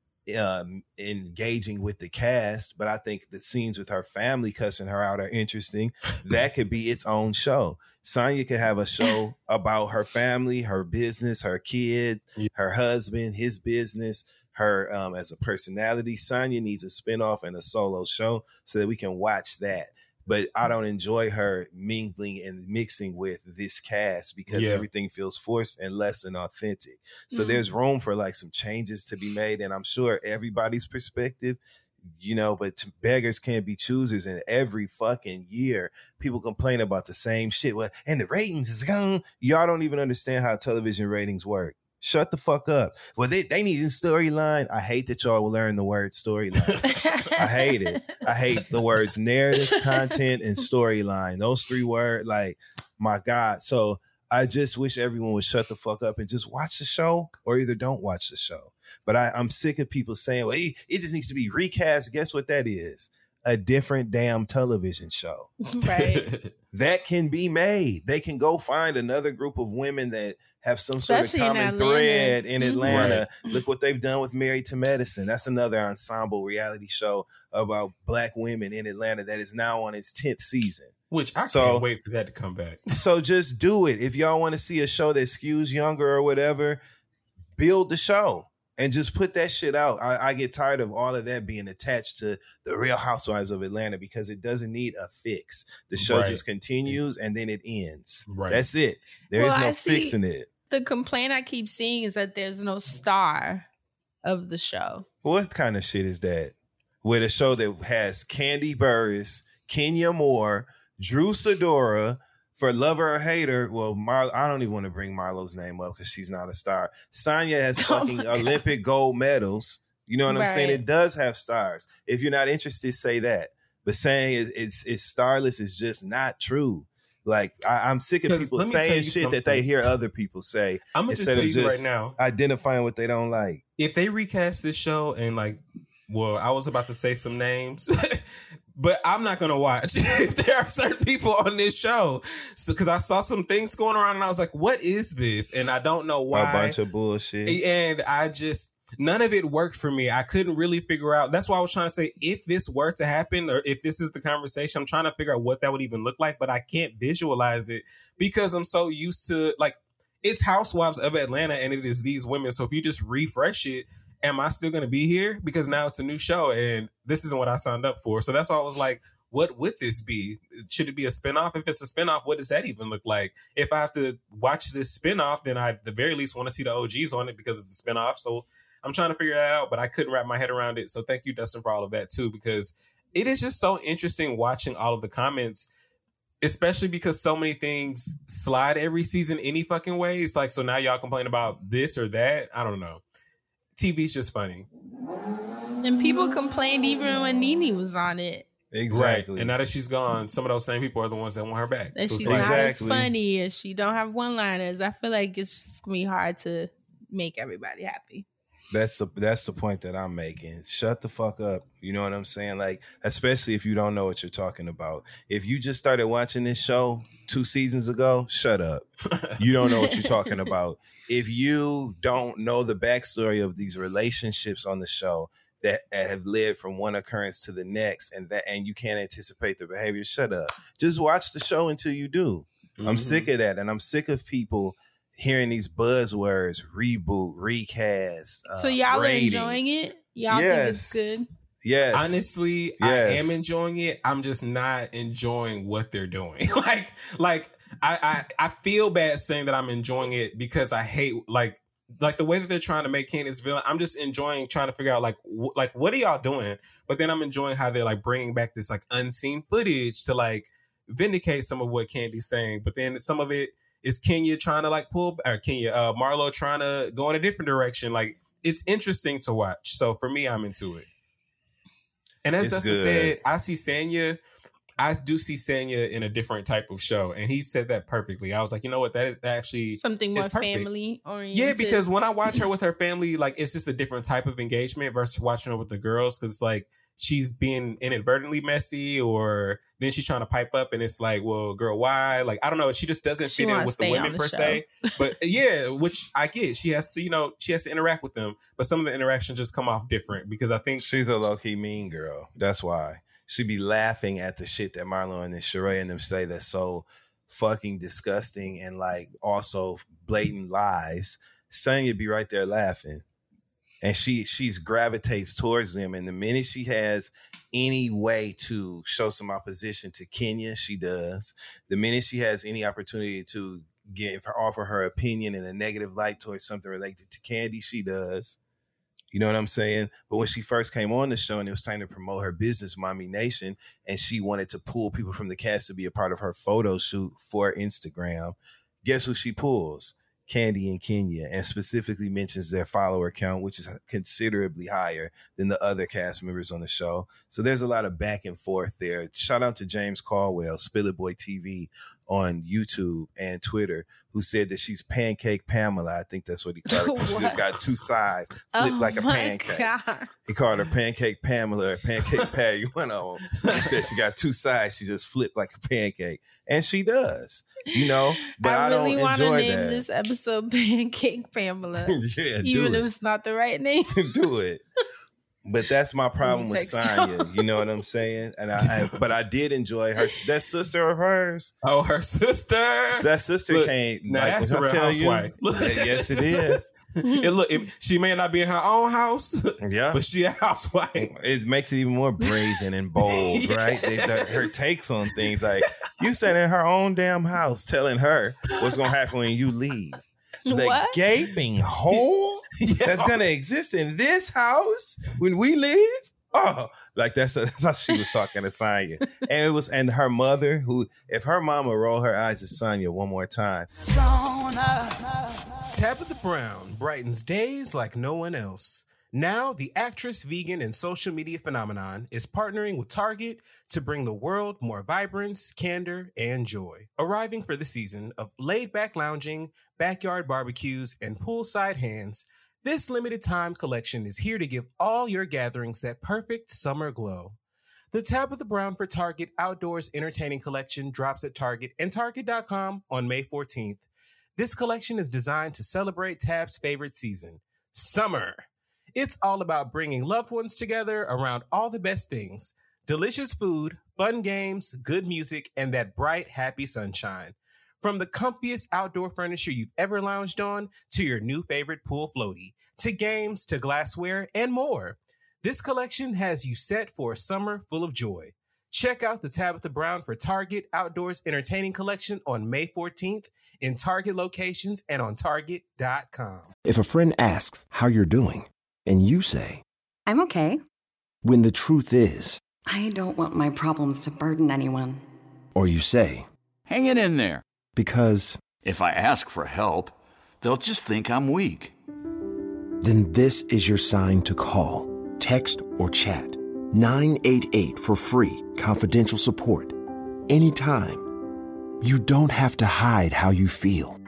engaging with the cast, but I think the scenes with her family cussing her out are interesting. That could be its own show. Sonya could have a show about her family, her business, her kid, her husband, his business, her as a personality. Sonya needs a spinoff and a solo show so that we can watch that. But I don't enjoy her mingling and mixing with this cast because everything feels forced and less than authentic. So there's room for like some changes to be made. And I'm sure everybody's perspective, you know, but beggars can't be choosers. And every fucking year, people complain about the same shit. Well, and the ratings is gone. Y'all don't even understand how television ratings work. Shut the fuck up. Well, they need a storyline. I hate that y'all will learn the word storyline. I hate it. I hate the words narrative, content, and storyline. Those 3 words, like, my God. So I just wish everyone would shut the fuck up and just watch the show or either don't watch the show. But I'm sick of people saying, well, it just needs to be recast. Guess what that is? A different damn television show. Right. That can be made. They can go find another group of women that have some sort of common thread in Atlanta. Right. Look what they've done with Married to Medicine. That's another ensemble reality show about Black women in Atlanta that is now on its 10th season. Which I can't wait for that to come back. So just do it. If y'all want to see a show that skews younger or whatever, build the show. and just put that shit out. I get tired of all of that being attached to the Real Housewives of Atlanta because it doesn't need a fix. The show just continues and then it ends. Right. That's it. There is no fixing it. The complaint I keep seeing is that there's no star of the show. What kind of shit is that? With a show that has Kandi Burruss, Kenya Moore, Drew Sidora, for lover or hater, well, I don't even want to bring Marlo's name up because she's not a star. Sonya has fucking Olympic gold medals. You know what I'm saying? It does have stars. If you're not interested, say that. But saying it's starless is just not true. Like, I'm sick of people saying shit that they hear other people say. I'm going to just tell you right now. Identifying what they don't like. If they recast this show and I was about to say some names, but I'm not going to watch if there are certain people on this show. So, because I saw some things going around and I was like, what is this? And I don't know why. A bunch of bullshit. And none of it worked for me. I couldn't really figure out. That's why I was trying to say, if this were to happen or if this is the conversation, I'm trying to figure out what that would even look like, but I can't visualize it because I'm so used to, it's Housewives of Atlanta and it is these women. So if you just refresh it, am I still going to be here? Because now it's a new show and this isn't what I signed up for. So that's why I was like, what would this be? Should it be a spinoff? If it's a spinoff, what does that even look like? If I have to watch this spinoff, then I at the very least want to see the OGs on it because it's a spinoff. So I'm trying to figure that out, but I couldn't wrap my head around it. So thank you, Dustin, for all of that too, because it is just so interesting watching all of the comments, especially because so many things slide every season any fucking way. It's like, so now y'all complain about this or that. I don't know. TV's just funny. And people complained even when Nene was on it. Exactly. Right. And now that she's gone, some of those same people are the ones that want her back. And she's not as funny and she don't have one-liners. I feel like it's just going to be hard to make everybody happy. That's the point that I'm making. Shut the fuck up. You know what I'm saying? Like, especially if you don't know what you're talking about. If you just started watching this show 2 seasons ago, shut up. You don't know what you're talking about. If you don't know the backstory of these relationships on the show that have led from one occurrence to the next and you can't anticipate the behavior, shut up. Just watch the show until you do. Mm-hmm. I'm sick of that. And I'm sick of people hearing these buzzwords, reboot, recast. So y'all ratings. are enjoying it? Y'all think it's good? Yes. Honestly, yes. I am enjoying it. I'm just not enjoying what they're doing. I feel bad saying that I'm enjoying it because I hate like the way that they're trying to make Candace villain. I'm just enjoying trying to figure out what are y'all doing? But then I'm enjoying how they're bringing back this unseen footage to vindicate some of what Candy's saying. But then some of it is Kenya trying to Marlo trying to go in a different direction. It's interesting to watch. So for me, I'm into it. And as Dustin said, I do see Sanya in a different type of show. And he said that perfectly. I was like, you know what? That is actually something more family oriented. Yeah, because when I watch her with her family, it's just a different type of engagement versus watching her with the girls. Because she's being inadvertently messy, or then she's trying to pipe up and it's well, girl, why? I don't know. She just doesn't fit in with the women per se. But yeah, which I get. She has to interact with them. But some of the interactions just come off different because I think she's a low-key mean girl. That's why. She be laughing at the shit that Marlo and Sheree and them say that's so fucking disgusting and also blatant lies. Sonya be right there laughing. And she's gravitates towards them. And the minute she has any way to show some opposition to Kenya, she does. The minute she has any opportunity to offer her opinion in a negative light towards something related to Kandi, she does. You know what I'm saying? But when she first came on the show and it was time to promote her business, Mommy Nation, and she wanted to pull people from the cast to be a part of her photo shoot for Instagram, guess who she pulls? Kandi and Kenya, and specifically mentions their follower count, which is considerably higher than the other cast members on the show. So there's a lot of back and forth there. Shout out to James Caldwell, Spill It Boy TV on YouTube and Twitter, who said that she's Pancake Pamela. I think that's what he called her. She just got 2 sides, flipped like a pancake. God. He called her Pancake Pamela or Pancake Patty, one of them. He said she got 2 sides. She just flipped like a pancake. And she does, but I really don't want enjoy to name that. this episode Pancake Pamela. Yeah, even if it's not the right name. Do it. But that's my problem with Sonya. You know what I'm saying? And but I did enjoy her. That sister of hers. Oh, her sister. That sister can't. Now that's a real housewife. Yes, it is. She may not be in her own house. Yeah, but she a housewife. It makes it even more brazen and bold, right? Her takes on things like you sat in her own damn house telling her what's gonna happen when you leave. The gaping hole that's gonna exist in this house when we leave. Oh, like that's how she was talking to Sonya, and her mother, who, if her mama roll her eyes at Sonya one more time. Tabitha Brown brightens days like no one else. Now, the actress, vegan, and social media phenomenon is partnering with Target to bring the world more vibrance, candor, and joy. Arriving for the season of laid-back lounging, backyard barbecues, and poolside hands, this limited-time collection is here to give all your gatherings that perfect summer glow. The Tabitha Brown for Target Outdoors Entertaining Collection drops at Target and Target.com on May 14th. This collection is designed to celebrate Tab's favorite season, summer. It's all about bringing loved ones together around all the best things: delicious food, fun games, good music, and that bright, happy sunshine. From the comfiest outdoor furniture you've ever lounged on to your new favorite pool floaty, to games, to glassware, and more. This collection has you set for a summer full of joy. Check out the Tabitha Brown for Target Outdoors Entertaining Collection on May 14th in Target locations and on Target.com. If a friend asks how you're doing, and you say, I'm okay. When the truth is, I don't want my problems to burden anyone. Or you say, hang it in there. Because if I ask for help, they'll just think I'm weak. Then this is your sign to call, text, or chat 988 for free, confidential support. Anytime. You don't have to hide how you feel.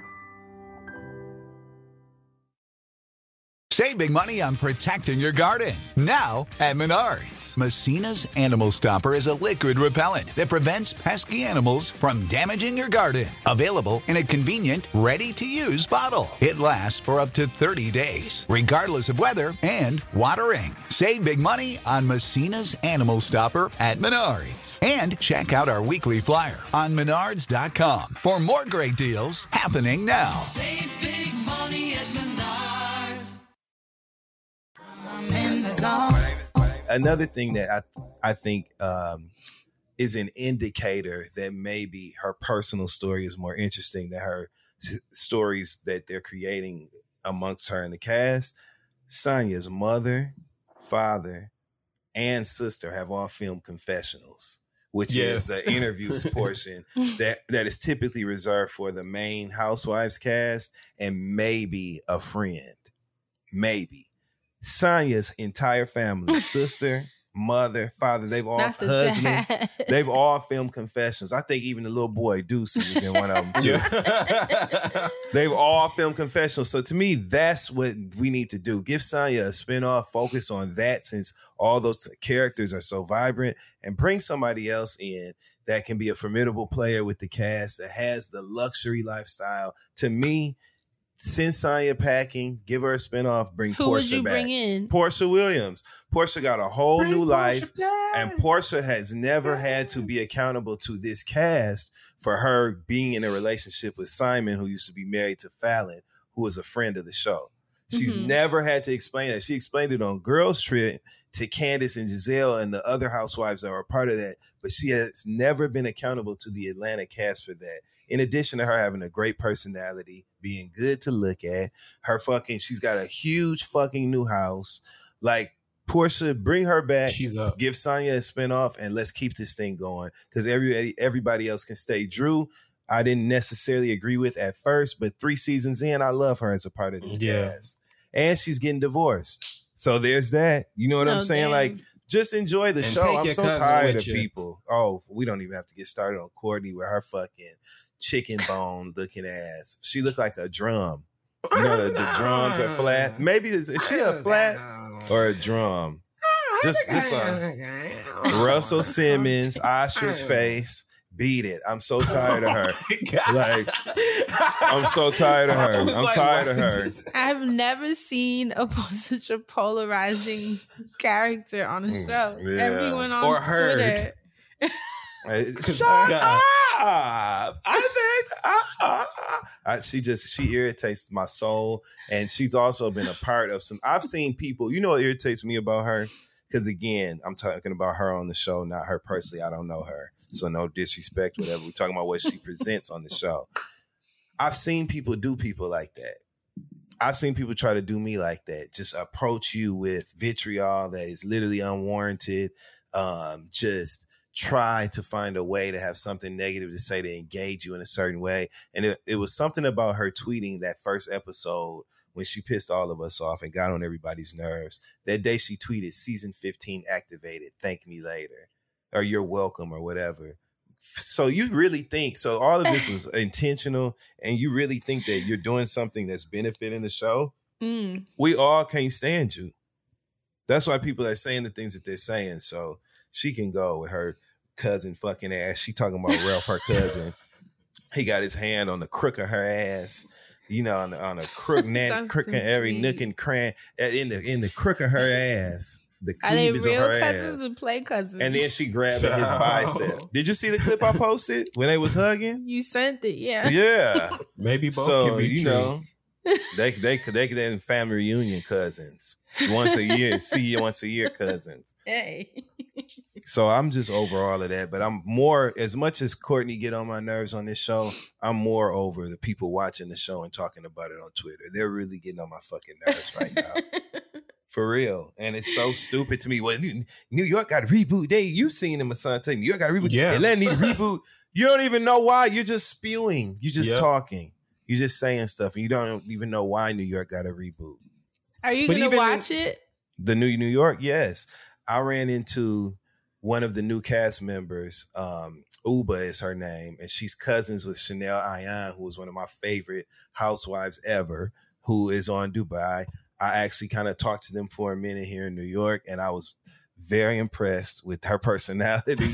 Save big money on protecting your garden. Now at Menards. Messina's Animal Stopper is a liquid repellent that prevents pesky animals from damaging your garden. Available in a convenient, ready-to-use bottle. It lasts for up to 30 days, regardless of weather and watering. Save big money on Messina's Animal Stopper at Menards. And check out our weekly flyer on Menards.com for more great deals happening now. Save big money at Menards. Another thing that I think is an indicator that maybe her personal story is more interesting than her stories that they're creating amongst her and the cast. Sonya's mother, father, and sister have all filmed confessionals, which is the interviews portion that is typically reserved for the main Housewives cast and maybe a friend. Maybe. Sonya's entire family, sister, mother, father, they've all husband, they've all filmed confessions. I think even the little boy Deucey was in one of them too. They've all filmed confessionals. So to me, that's what we need to do. Give Sonya a spinoff, focus on that since all those characters are so vibrant, and bring somebody else in that can be a formidable player with the cast that has the luxury lifestyle. To me, send Sonya packing, give her a spinoff, bring Portia back. Who would you bring in? Portia Williams. Portia got a whole new life, and Portia has never had to be accountable to this cast for her being in a relationship with Simon, who used to be married to Fallon, who was a friend of the show. She's never had to explain that. She explained it on Girls Trip to Candace and Giselle and the other housewives that were a part of that, but she has never been accountable to the Atlanta cast for that. In addition to her having a great personality, being good to look at, she's got a huge fucking new house. Like, Portia, bring her back. She's up. Give Sonya a spinoff, and let's keep this thing going because everybody else can stay. Drew, I didn't necessarily agree with at first, but 3 seasons in, I love her as a part of this cast. And she's getting divorced. So there's that. You know what I'm saying? Damn. Like, just enjoy the show. I'm so tired of people. Oh, we don't even have to get started on Courtney with her fucking chicken bone looking ass. She looked like a drum. You know, the drums are flat. Maybe is she a flat or a drum? Just Russell Simmons, ostrich face, Beat it. I'm so tired of her. Like, I'm so tired of her. I'm tired of her. I've never seen such a polarizing character on a show. Yeah. Everyone on Or heard. Twitter. Shut up! She irritates my soul, and she's also been a part of some. I've seen people. You know what irritates me about her? Because again, I'm talking about her on the show, not her personally. I don't know her, so no disrespect. Whatever. We're talking about what she presents on the show. I've seen people do people like that. I've seen people try to do me like that. Just approach you with vitriol that is literally unwarranted. Just try to find a way to have something negative to say to engage you in a certain way. And it was something about her tweeting that first episode when she pissed all of us off and got on everybody's nerves. That day she tweeted, season 15 activated, thank me later, or you're welcome, or whatever. So you really think, so all of this was intentional, and you really think that you're doing something that's benefiting the show? We all can't stand you. That's why people are saying the things that they're saying. So she can go with her cousin fucking ass. She talking about Ralph, her cousin. He got his hand on the crook of her ass, you know, on a crook, crook in every nook and cranny, in the crook of her ass. The Are they cleavage real of her cousins ass. or play cousins? And then she grabbing his bicep. Did you see the clip I posted when they was hugging? You sent it, yeah. Yeah. Maybe both So, can be you true. know, they in family reunion cousins. Once a year, see you once a year cousins. Hey. So I'm just over all of that. But I'm more, as much as Courtney get on my nerves on this show, I'm more over the people watching the show and talking about it on Twitter. They're really getting on my fucking nerves right now. For real. And it's so stupid to me. Well, New York got a reboot. You've seen them, Asante. New York got a reboot. Yeah. Atlanta needs a reboot. You don't even know why. You're just spewing. You're just talking. You're just saying stuff. And you don't even know why New York got a reboot. Are you going to watch it? The New York? Yes. I ran into one of the new cast members. Uba is her name. And she's cousins with Chanel Ayan, who is one of my favorite housewives ever, who is on Dubai. I actually kind of talked to them for a minute here in New York, and I was very impressed with her personality.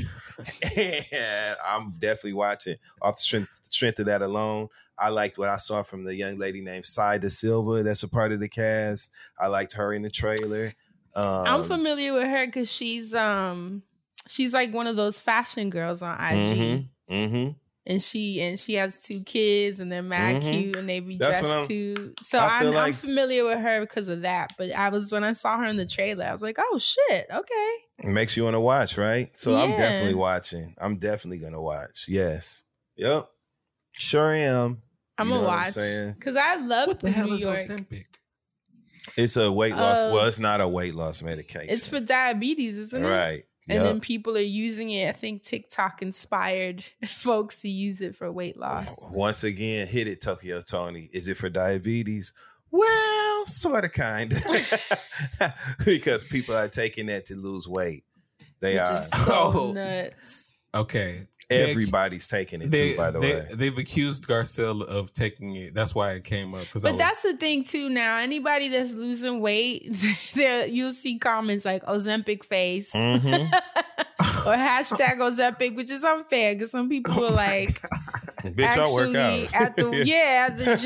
And I'm definitely watching off the strength of that alone. I liked what I saw from the young lady named Sai Da Silva that's a part of the cast. I liked her in the trailer. I'm familiar with her because she's like one of those fashion girls on IG. Mm-hmm. And she has 2 kids, and they're mad cute, and they be dressed too. So I'm familiar with her because of that. But when I saw her in the trailer, I was like, oh shit, okay. It makes you want to watch, right? So yeah. I'm definitely watching. I'm definitely gonna watch. Yes. Yep. Sure am. I'm gonna watch because I love what the hell New is York. Ozempic? It's a weight loss. Well, it's not a weight loss medication. It's for diabetes, isn't it? Right. And then people are using it. I think TikTok inspired folks to use it for weight loss. Once again, hit it, Tokyo Tony. Is it for diabetes? Well, sort of, kind of. Because people are taking that to lose weight. They are. So nuts. Okay. Everybody's taking it too, by the way. They've accused Garcelle of taking it. That's why it came up. But that's the thing, too, now. Anybody that's losing weight, you'll see comments like Ozempic face. Mm-hmm. Or hashtag Ozempic, which is unfair because some people are like, bitch, I work out. at the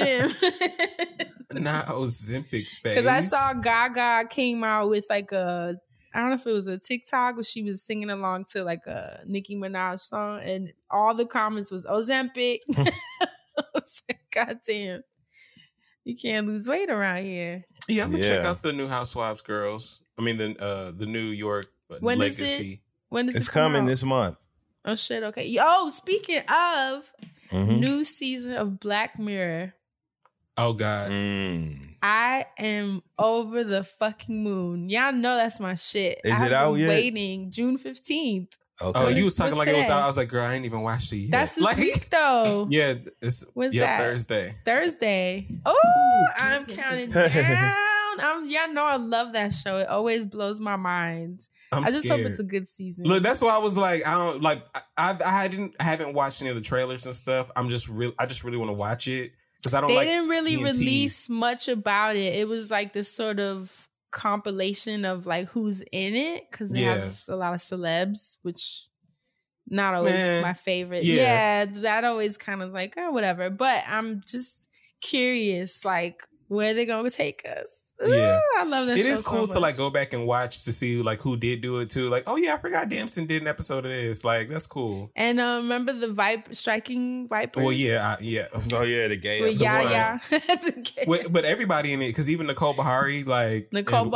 gym. Not Ozempic face. Because I saw Gaga came out with like I don't know if it was a TikTok where she was singing along to like a Nicki Minaj song, and all the comments was Ozempic. I was like, God damn, you can't lose weight around here. Yeah, I'm gonna check out the new Housewives girls. I mean the New York Legacy. When does it it's coming out? This month. Oh shit! Okay. Oh, speaking of new season of Black Mirror. Oh God. I am over the fucking moon. Y'all know that's my shit. Is it out yet? Waiting June 15th. Okay. Oh, you was talking like it was out. I was like, girl, I ain't even watched it yet. That's this week though. Yeah, it's that? Thursday. Oh, I'm counting down. Y'all know I love that show. It always blows my mind. I just hope it's a good season. Look, that's why I was like, I don't like. I haven't watched any of the trailers and stuff. I just really want to watch it. They didn't really release much about it. It was like this sort of compilation of like who's in it because it has a lot of celebs, which not always my favorite. Yeah, that always kind of like, oh, whatever. But I'm just curious, like, where they gonna take us. Yeah, I love that. It is cool to like go back and watch to see like who did do it too. Like, oh yeah, I forgot Damson did an episode of this. Like, that's cool. And remember the striking vipers? Well, yeah. Oh yeah, the gay. But everybody in it, because even Nicole Bahari, like Anthony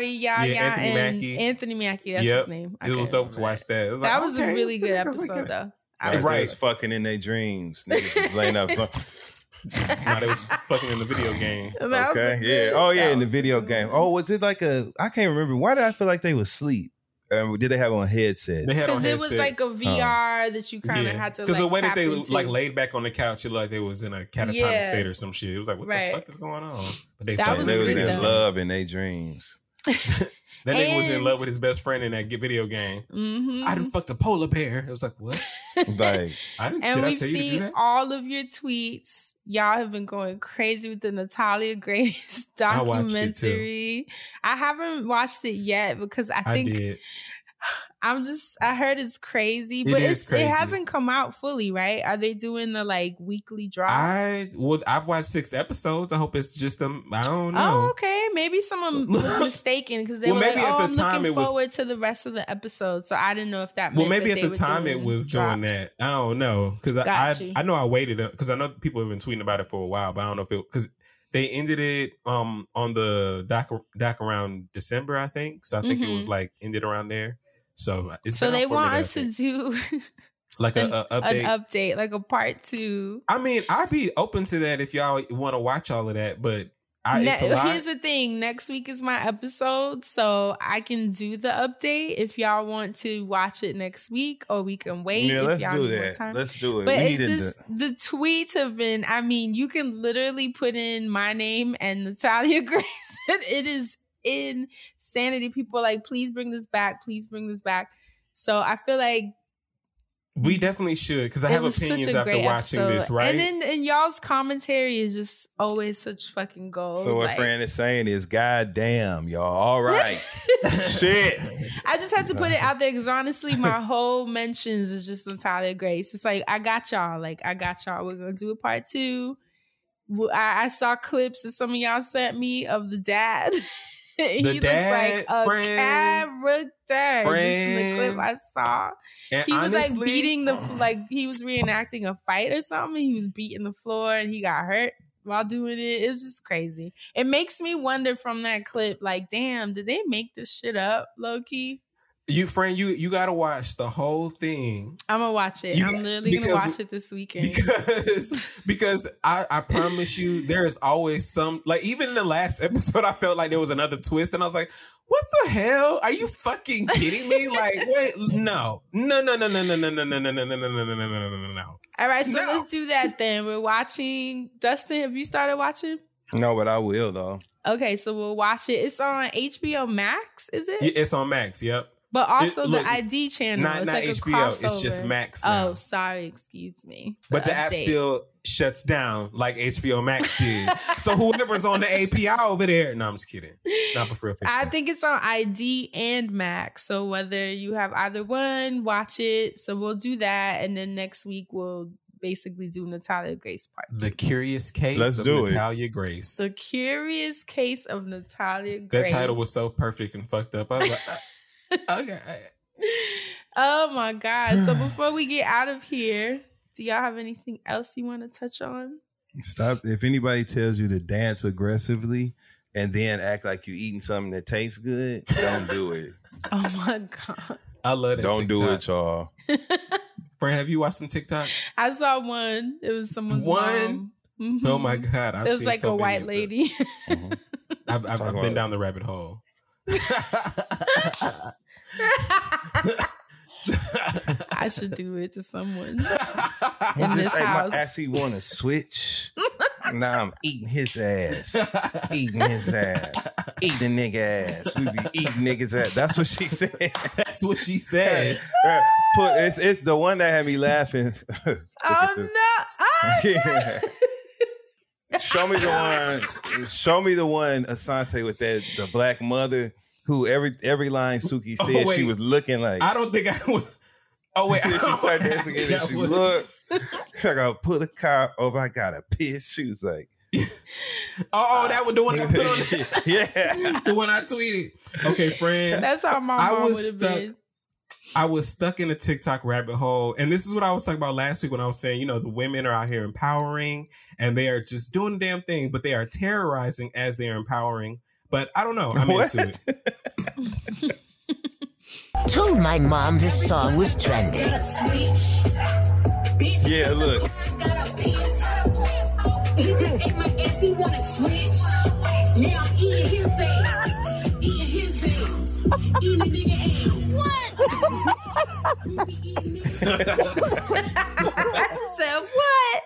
Mackie. That's his name. It was dope to watch that. It was that was a really good episode, though. Right, was fucking in their dreams. Niggas is laying up. No, they was fucking in the video game. Okay, yeah. Oh, yeah, in the video game. Oh, was it like I can't remember. Why did I feel like they was asleep? Did they have on headsets? Because it was like a VR that you kind of had to. Because like, the way that they into. like laid back on the couch, it like they was in a catatonic state or some shit. It was like, what the fuck is going on? But they was in love in their dreams. That nigga was in love with his best friend in that video game. Mm-hmm. I done fucked a polar bear. It was like, what? Like, and we've seen all of your tweets. Y'all have been going crazy with the Natalia Grace documentary. I haven't watched it yet because I think did. I heard it's crazy, but it hasn't come out fully, right? Are they doing the like weekly drop? I've watched 6 episodes. I hope it's just them. I don't know. Oh, okay. Maybe someone was mistaken because they were like, I'm looking forward to the rest of the episode. So I didn't know if that meant maybe at the time it was doing that. I don't know. Because I know I waited because I know people have been tweeting about it for a while, but I don't know if it because they ended it on the doc around December, I think. So I think it was like ended around there. So they want us to do like an update, like a part 2. I mean, I'd be open to that if y'all want to watch all of that, but it's a lot. Here's the thing: next week is my episode, so I can do the update if y'all want to watch it next week, or we can wait. Yeah, let's do that. Let's do it. But it's just the tweets have been. I mean, you can literally put in my name and Natalia Grace, and it is insanity. People are like, please bring this back. So I feel like we definitely should, because I have opinions after watching this, right? And then y'all's commentary is just always such fucking gold. So what Fran is saying is, God damn, y'all, all right. Shit. I just had to put it out there because honestly, my whole mentions is just Natalia Grace. It's like, I got y'all. We're going to do a part 2. I saw clips that some of y'all sent me of the dad. He looks like a character. Just from the clip I saw. And he was honestly, like beating he was reenacting a fight or something. He was beating the floor and he got hurt while doing it. It was just crazy. It makes me wonder from that clip, like, damn, did they make this shit up, low key? You gotta watch the whole thing. I'm gonna watch it. I'm literally gonna watch it this weekend. Because I promise you, there is always some, like, even in the last episode, I felt like there was another twist, and I was like, what the hell? Are you fucking kidding me? Like, wait, no. All right, so let's do that then. We're watching. Dustin, have you started watching? No, but I will though. Okay, so we'll watch it. It's on HBO Max, is it? Yeah, it's on Max, yep. But also the ID channel. Not like HBO. It's just Max now. Oh, sorry. Excuse me. But the app still shuts down like HBO Max did. So whoever's on the API over there. No, I'm just kidding. Not for real. I think it's on ID and Max. So whether you have either one, watch it. So we'll do that. And then next week we'll basically do Natalia Grace part 2. The Curious Case of Natalia Grace. The Curious Case of Natalia Grace. That title was so perfect and fucked up. I was like, okay. Oh my God. So before we get out of here, do y'all have anything else you want to touch on? Stop. If anybody tells you to dance aggressively and then act like you're eating something that tastes good, don't do it. Oh my God. I love that. Don't do it, y'all. Fran, have you watched some TikToks? I saw one. It was someone's mom. Mm-hmm. Oh my God. It was like a white lady. Mm-hmm. I've been down the rabbit hole. I should do it to someone in this house. I actually want to switch. Now I'm eating his ass. Eating his ass. Eating nigga ass. We be eating niggas ass. That's what she said. That's what she said. It's the one that had me laughing. Oh no. Show me the one, Asante, with the black mother who every line Suki said she was looking like. I don't think I would. Oh, wait. She started dancing and she looked. I gotta pull the car over. I gotta piss. She was like, that was the one I put on. Yeah. The one I tweeted. Okay, friend. That's how my mom would have been. I was stuck in a TikTok rabbit hole. And this is what I was talking about last week when I was saying, you know, the women are out here empowering and they are just doing the damn thing, but they are terrorizing as they are empowering. But I don't know. I'm into it. Told my mom this song was trending. Yeah, look. He just ate my ass, he wanna switch. Now I'm eating his ass. Eating his ass. Eating a nigga ass. I said, what?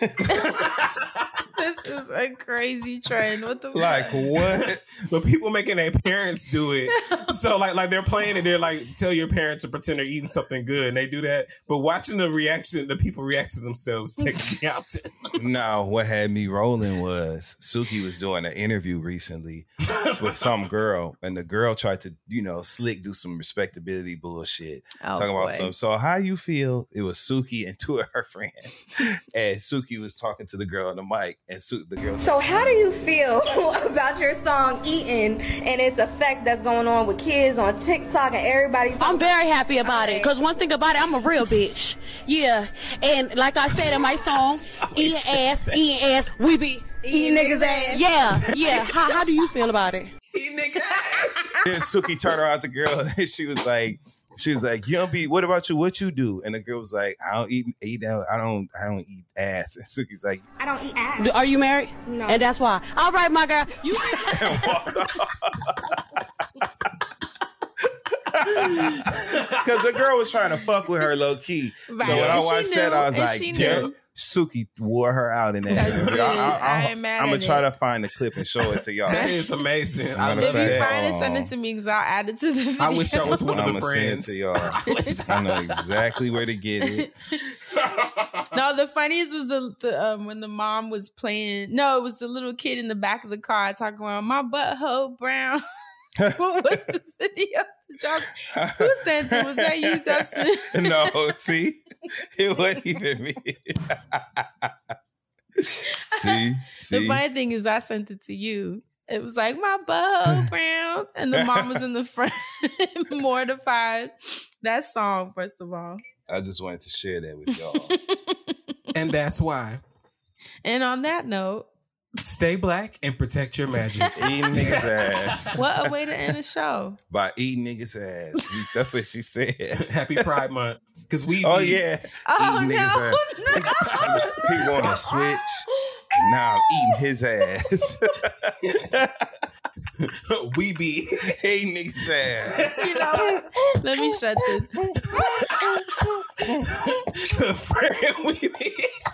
This is a crazy trend. What the like what? But people making their parents do it. So like they're playing it. They're like, tell your parents to pretend they're eating something good, and they do that. But watching the people react to themselves, takes me out. No, what had me rolling was Suki was doing an interview recently with some girl, and the girl tried to, slick do some respectability bullshit, talking about something. So how you feel? It was Suki and two of her friends, and Suki was talking to the girl on the mic, and the girl. So how do you feel about your song "Eating" and its effect that's going on with kids on TikTok and everybody? I'm very happy about it, because one thing about it, I'm a real bitch. Yeah, and like I said in my song, eating ass, we be eating niggas ass. Yeah. How do you feel about it? Eating niggas ass. Then Suki turned around the girl, and she was like, you don't be, what about you? What you do? And the girl was like, I don't eat I don't eat ass. And Suki's like, I don't eat ass. Are you married? No. And that's why. All right, my girl. You because the girl was trying to fuck with her low key. Right. So when I watched that, I was like, damn, Suki wore her out in that. I'm gonna try to find the clip and show it to y'all. That is amazing. If you find it, send it to me because I'll add it to the video. I wish I was one of the friends. Send it to y'all. I know exactly where to get it. No, the funniest was the when the mom was playing. No, it was the little kid in the back of the car talking about my butthole brown. What was the video? Who sent it? Was that you, Dustin? No, see? It wasn't even me. See? The funny thing is I sent it to you. It was like, my butthole brown. And the mom was in the front, mortified. That song, first of all. I just wanted to share that with y'all. And that's why. And on that note, stay black and protect your magic. Eating niggas' ass. What a way to end the show. By eating niggas' ass. That's what she said. Happy Pride Month. Because we yeah. Eating niggas' ass. He want to switch. Now I'm eating his ass. We be eating niggas' ass. You know what? Let me shut this. Friend, we be.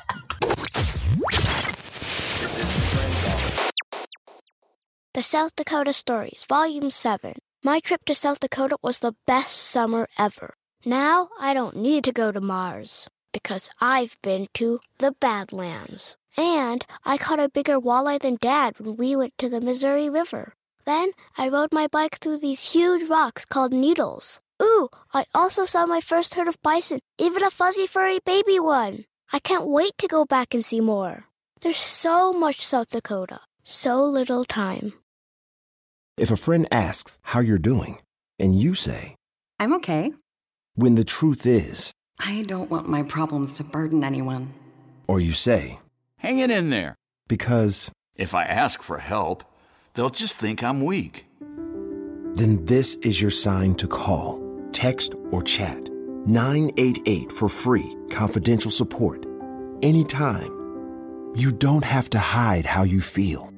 The South Dakota Stories, Volume 7. My trip to South Dakota was the best summer ever. Now I don't need to go to Mars, because I've been to the Badlands. And I caught a bigger walleye than Dad when we went to the Missouri River. Then I rode my bike through these huge rocks called needles. Ooh, I also saw my first herd of bison, even a fuzzy furry baby one. I can't wait to go back and see more. There's so much South Dakota, so little time. If a friend asks how you're doing, and you say, I'm okay. When the truth is, I don't want my problems to burden anyone. Or you say, hang it in there. Because if I ask for help, they'll just think I'm weak. Then this is your sign to call, text, or chat 988 for free, confidential support. Anytime. You don't have to hide how you feel.